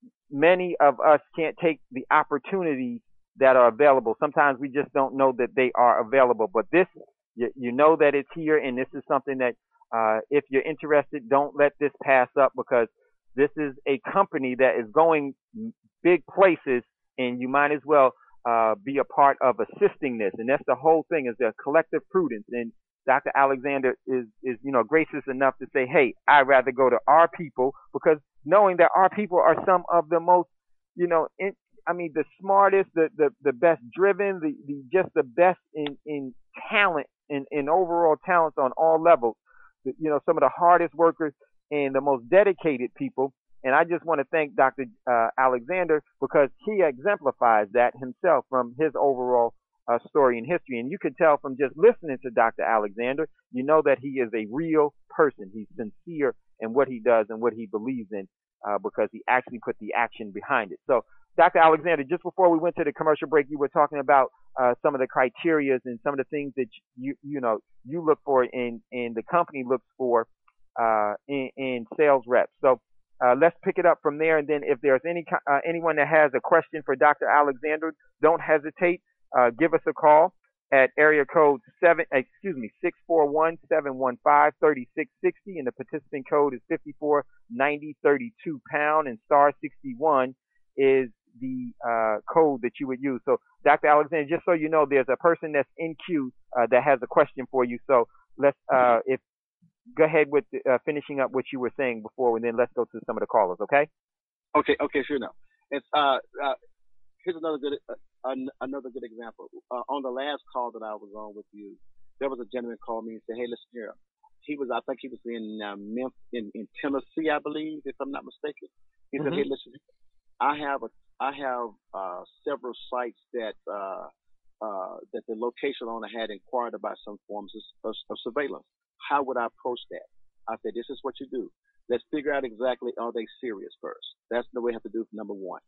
many of us can't take the opportunities that are available. Sometimes we just don't know that they are available. But this, you, you know that it's here, and this is something that uh, if you're interested, don't let this pass up because this is a company that is going big places, and you might as well uh, be a part of assisting this. And that's the whole thing is the collective prudence. And Doctor Alexander is, is, you know, gracious enough to say, hey, I'd rather go to our people because knowing that our people are some of the most, you know, in, I mean, the smartest, the, the, the best driven, the, the, just the best in, in talent and in, in overall talents on all levels, the, you know, some of the hardest workers and the most dedicated people. And I just want to thank Doctor Uh, Alexander because he exemplifies that himself from his overall Uh, story and history. And you can tell from just listening to Doctor Alexander, you know that he is a real person. He's sincere in what he does and what he believes in uh, because he actually put the action behind it. So, Doctor Alexander, just before we went to the commercial break, you were talking about uh, some of the criteria and some of the things that you you know you look for and and the company looks for uh, in, in sales reps. So uh, let's pick it up from there. And then if there's any uh, anyone that has a question for Doctor Alexander, don't hesitate. Uh, give us a call at area code seven, excuse me, six four one, seven one five, three six six zero, and the participant code is fifty-four ninety thirty-two pound, and star sixty-one is the uh, code that you would use. So, Doctor Alexander, just so you know, there's a person that's in queue uh, that has a question for you. So let's, uh, if go ahead with uh, finishing up what you were saying before, and then let's go to some of the callers. Okay? Okay. Okay. Sure. Now, it's uh. uh Here's another good uh, another good example. Uh, on the last call that I was on with you, there was a gentleman called me and said, "Hey, listen here." He was, I think, he was in uh, Memphis, in, in Tennessee, I believe, if I'm not mistaken. He mm-hmm. said, "Hey, listen, I have a, I have uh, several sites that uh, uh, that the location owner had inquired about some forms of, of, of surveillance. How would I approach that?" I said, "This is what you do. Let's figure out exactly are they serious first. That's the way we have to do number one."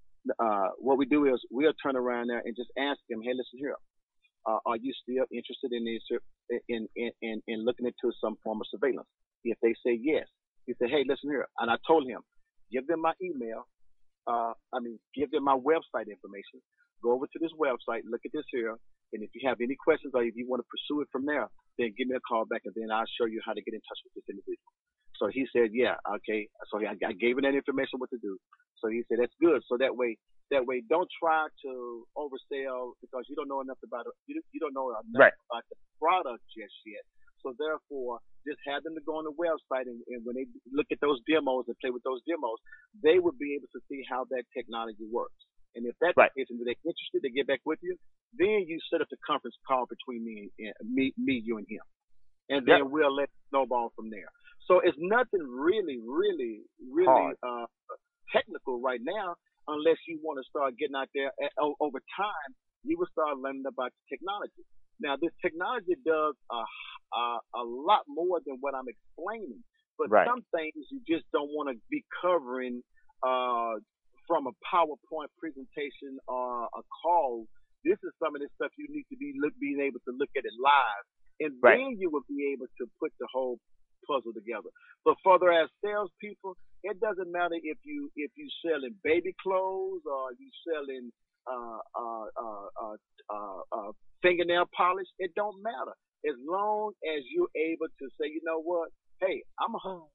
Uh, what we do is we'll turn around there and just ask them, "Hey, listen here, uh, are you still interested in, this, in, in, in, in looking into some form of surveillance?" If they say yes, he said, "Hey, listen here." And I told him, give them my email. Uh, I mean, give them my website information. Go over to this website, look at this here. And if you have any questions or if you want to pursue it from there, then give me a call back and then I'll show you how to get in touch with this individual. So he said, yeah, okay. So I, I gave him that information what to do. So he said, that's good. So that way, that way, don't try to oversell because you don't know enough about it. You, you don't know enough right. about the product just yet. So therefore, just have them to go on the website and, and when they look at those demos and play with those demos, they will be able to see how that technology works. And if that's right. the case and they're interested, they get back with you. Then you set up the conference call between me and me, me, you and him, and then yep. we'll let it snowball from there. So it's nothing really, really, really uh, technical right now, unless you want to start getting out there. At, over time, you will start learning about the technology. Now, this technology does a, a, a lot more than what I'm explaining, but right. some things you just don't want to be covering uh, from a PowerPoint presentation or a call. This is some of the stuff you need to be look, being able to look at it live, and right. then you will be able to put the whole puzzle together. But further as salespeople, it doesn't matter if you if you selling baby clothes or you selling uh, uh, uh, uh, uh, uh, fingernail polish. It don't matter as long as you're able to say, you know what? Hey, I'm a home.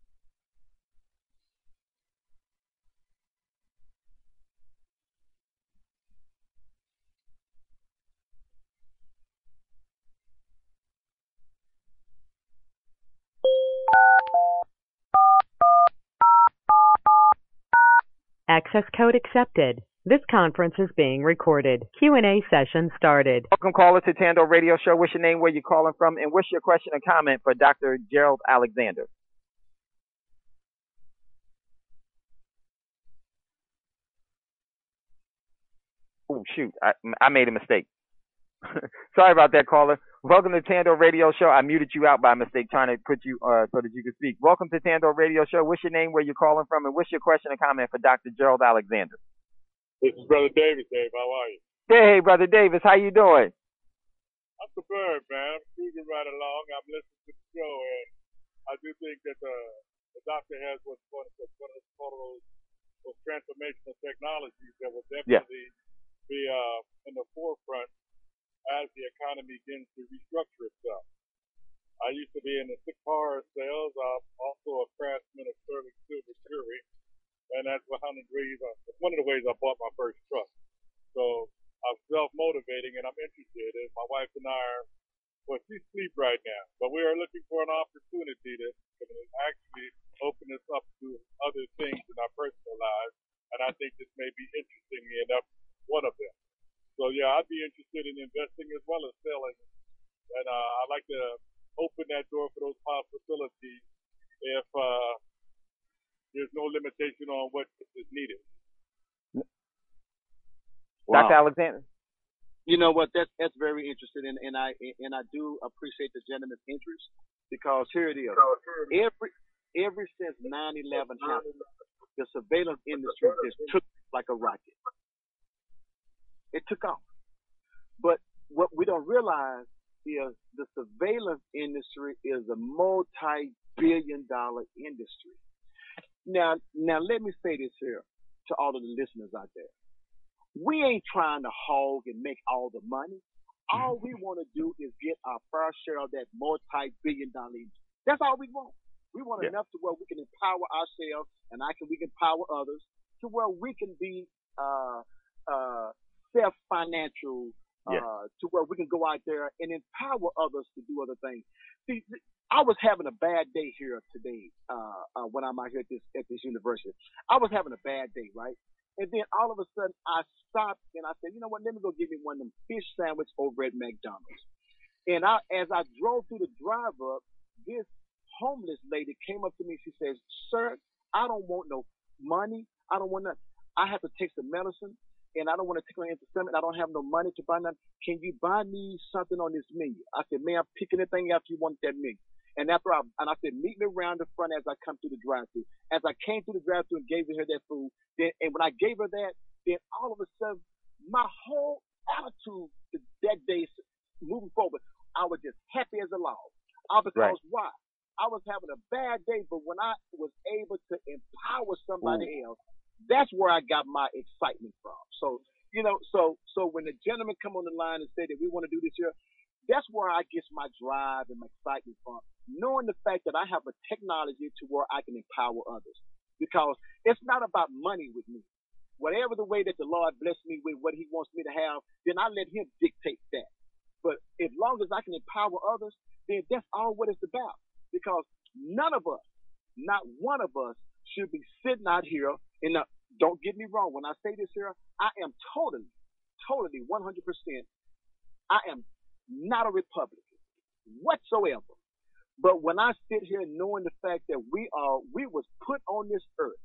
Access code accepted. This conference is being recorded. Q and A session started. Welcome, caller, to Tando Radio Show. What's your name, where you calling from, and what's your question or comment for Doctor Gerald Alexander? Oh, shoot. I, I made a mistake. Sorry about that, caller. Welcome to Tando Radio Show. I muted you out by mistake, trying to put you uh, so that you could speak. Welcome to Tando Radio Show. What's your name, where you calling from, and what's your question or comment for Doctor Gerald Alexander? This is Brother Davis, Dave. How are you? Hey, hey, Brother Davis. How you doing? I'm superb, man. I'm cruising right along. I'm listening to the show, and I do think that the, the doctor has what's one of, one of those, those transformational technologies that will definitely yeah. be uh, in the forefront as the economy begins to restructure itself. I used to be in the car sales. I'm also a craftsman of sterling silver jewelry, and that's one of the ways I, one of the ways I bought my first truck. So I'm self-motivating, and I'm interested. And my wife and I are, well, she's asleep right now, but we are looking for an opportunity to, to actually open this up to other things in our personal lives, and I think this may be interesting enough, one of them. So, yeah, I'd be interested in investing as well as selling, and uh, I'd like to open that door for those possibilities if uh, there's no limitation on what is needed. Wow. Doctor Alexander? You know what? That's that's very interesting, and, and I and I do appreciate the gentleman's interest because here it is. Every ever since nine eleven happened, the surveillance industry just took like a rocket. It took off. But what we don't realize is the surveillance industry is a multi-billion dollar industry. Now, now let me say this here to all of the listeners out there. We ain't trying to hog and make all the money. All we want to do is get our fair share of that multi-billion dollar industry. That's all we want. We want yeah. enough to where we can empower ourselves and I can we can empower others to where we can be uh uh self-financial, uh, yeah. to where we can go out there and empower others to do other things. See, I was having a bad day here today uh, uh, when I'm out here at this at this university. I was having a bad day, right? And then all of a sudden, I stopped and I said, you know what? Let me go get me one of them fish sandwich over at McDonald's. And I, as I drove through the drive-up, this homeless lady came up to me. She says, "Sir, I don't want no money. I don't want nothing. I have to take some medicine. And I don't want to take my into stomach. I don't have no money to buy nothing. Can you buy me something on this menu?" I said, "Man, I'm picking anything after you want that menu." And after I, and I said, "Meet me around the front as I come through the drive-thru." As I came through the drive-thru and gave her that food, then, and when I gave her that, then all of a sudden, my whole attitude that day, moving forward, I was just happy as a log. All because right. why? I was having a bad day, but when I was able to empower somebody Ooh. else, that's where I got my excitement from. So, You know, so so when the gentleman come on the line and say that we want to do this here, that's where I get my drive and my excitement from, knowing the fact that I have a technology to where I can empower others. Because it's not about money with me. Whatever the way that the Lord bless me with what he wants me to have, then I let him dictate that. But as long as I can empower others, then that's all what it's about. Because none of us, not one of us, should be sitting out here in the, don't get me wrong, when I say this here, I am totally, totally one hundred percent, I am not a Republican whatsoever. But when I sit here knowing the fact that we are, we was put on this earth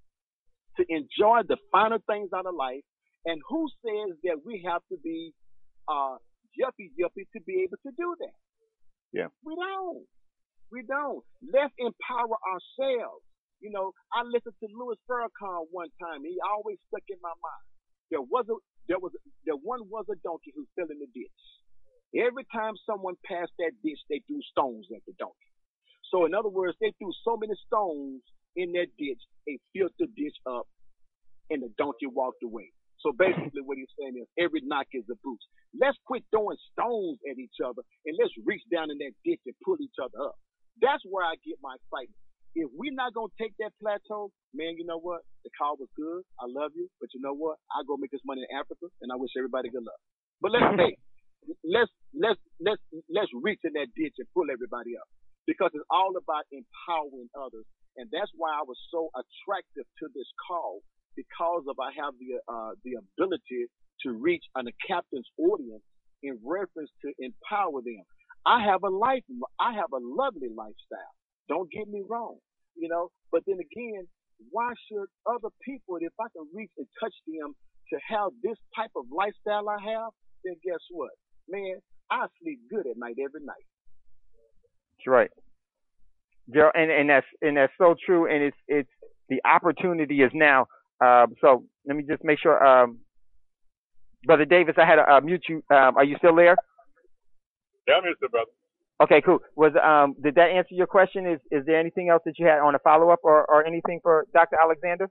to enjoy the finer things out of life, and who says that we have to be uh, yuppie yuppie to be able to do that? Yeah. We don't. We don't. Let's empower ourselves. You know, I listened to Louis Farrakhan one time. He always stuck in my mind. There was a, there was, a, there one was a donkey who fell in the ditch. Every time someone passed that ditch, they threw stones at the donkey. So in other words, they threw so many stones in that ditch, it filled the ditch up, and the donkey walked away. So basically what he's saying is every knock is a boost. Let's quit throwing stones at each other, and let's reach down in that ditch and pull each other up. That's where I get my excitement. If we're not going to take that plateau, man, you know what? The call was good. I love you. But you know what? I'll go make this money in Africa, and I wish everybody good luck. But let's take, let's, let's, let's, let's reach in that ditch and pull everybody up, because it's all about empowering others. And that's why I was so attractive to this call, because of I have the, uh, the ability to reach on a captain's audience in reference to empower them. I have a life, I have a lovely lifestyle. Don't get me wrong, you know, but then again, why should other people, if I can reach and touch them to have this type of lifestyle I have, then guess what? Man, I sleep good at night every night. That's right. Gerald, and, and that's and that's so true, and it's it's the opportunity is now. Uh, so let me just make sure, um, Brother Davis, I had to uh, mute you. Um, are you still there? Yeah, I'm here, still, brother. Okay, cool. Was um did that answer your question? Is is there anything else that you had on a follow up or, or anything for Doctor Alexander?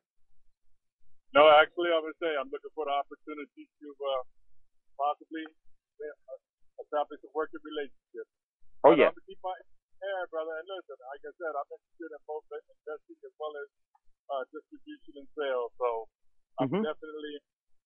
No, actually, I would say I'm looking for the opportunity to uh, possibly establish a working relationship. Oh yeah. I'm gonna keep my hair, brother. And listen, like I said, I'm interested in both investing as well as uh, distribution and sales. So I'm mm-hmm. definitely.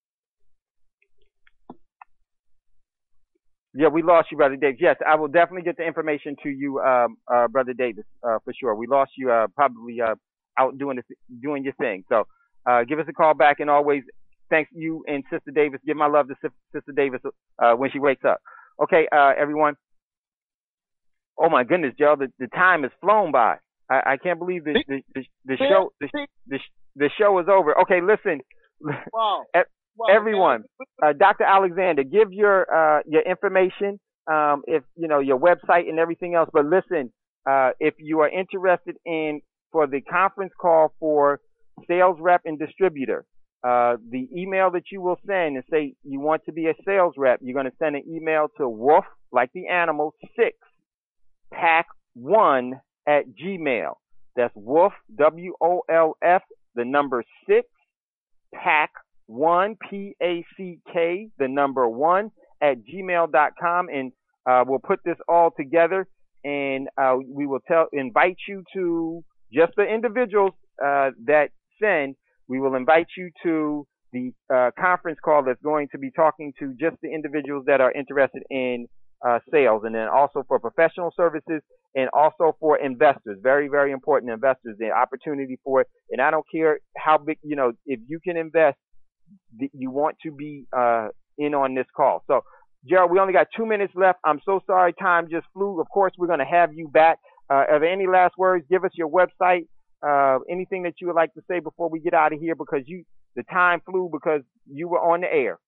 Yeah, we lost you, Brother Davis. Yes, I will definitely get the information to you, um, uh, Brother Davis, uh, for sure. We lost you uh, probably uh, out doing this, doing your thing. So uh, give us a call back, and always thanks you and Sister Davis. Give my love to Sister Davis uh, when she wakes up. Okay, uh, everyone. Oh my goodness, Joe, the, the time has flown by. I, I can't believe the the, the, the show the, the the show is over. Okay, listen. Wow. Well, everyone, uh, Doctor Alexander, give your uh, your information, um, if you know your website and everything else. But listen, uh, if you are interested in for the conference call for sales rep and distributor, uh, the email that you will send and say you want to be a sales rep, you're going to send an email to Wolf, like the animal, six pack one at Gmail. That's Wolf, W O L F, the number six pack. One, P A C K, the number one, at gmail dot com, and uh, we'll put this all together, and uh, we will tell invite you to just the individuals uh, that send. We will invite you to the uh, conference call that's going to be talking to just the individuals that are interested in uh, sales, and then also for professional services, and also for investors. Very, very important investors. The opportunity for it, and I don't care how big. You know, if you can invest. You want to be uh, in on this call. So, Gerald, we only got two minutes left. I'm so sorry. Time just flew. Of course, we're going to have you back. Uh, are there any last words? Give us your website. Uh, anything that you would like to say before we get out of here, because you the time flew because you were on the air.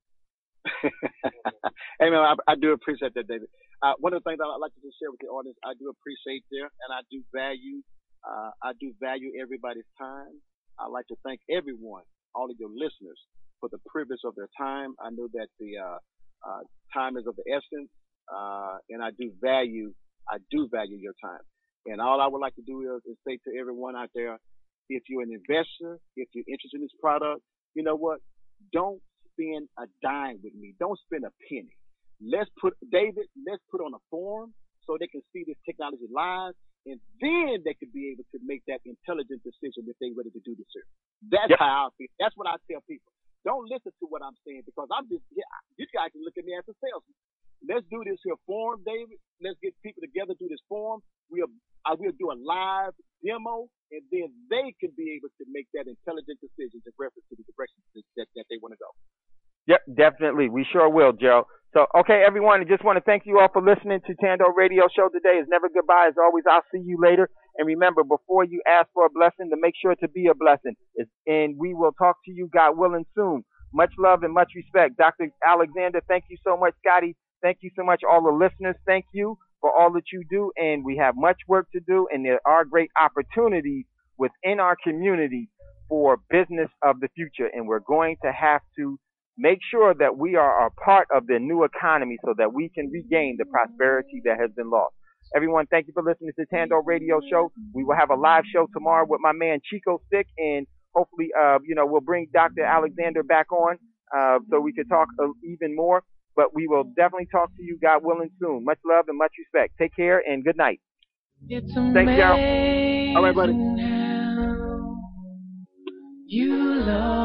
Hey, man, I, I do appreciate that, David. Uh, one of the things I'd like to just share with the audience, I do appreciate there, and I do value, uh, I do value everybody's time. I'd like to thank everyone, all of your listeners, for the privilege of their time. I know that the uh, uh, time is of the essence, uh, and I do value, I do value your time. And all I would like to do is, is say to everyone out there, if you're an investor, if you're interested in this product, you know what? Don't spend a dime with me. Don't spend a penny. Let's put, David, let's put on a forum so they can see this technology live, and then they can be able to make that intelligent decision if they're ready to do this here. That's yep. how I feel. That's what I tell people. Don't listen to what I'm saying, because I'm just, yeah, you guys can look at me as a salesman. Let's do this here forum, David. Let's get people together, do this forum. We'll, I will do a live demo, and then they can be able to make that intelligent decision in reference to the direction that, that they want to go. Yep, definitely. We sure will, Joe. So, okay, everyone, I just want to thank you all for listening to Tando Radio Show today. It's never goodbye. As always, I'll see you later. And remember, before you ask for a blessing, to make sure to be a blessing. It's, and we will talk to you, God willing, soon. Much love and much respect. Doctor Alexander, thank you so much. Scotty, thank you so much. All the listeners, thank you for all that you do. And we have much work to do, and there are great opportunities within our community for business of the future. And we're going to have to make sure that we are a part of the new economy so that we can regain the prosperity that has been lost. Everyone, thank you for listening to the Tando Radio Show. We will have a live show tomorrow with my man Chico Stick, and hopefully, uh, you know, we'll bring Doctor Alexander back on uh, so we can talk uh, even more. But we will definitely talk to you, God willing, soon. Much love and much respect. Take care and good night. It's Thanks, y'all. All right, buddy. You love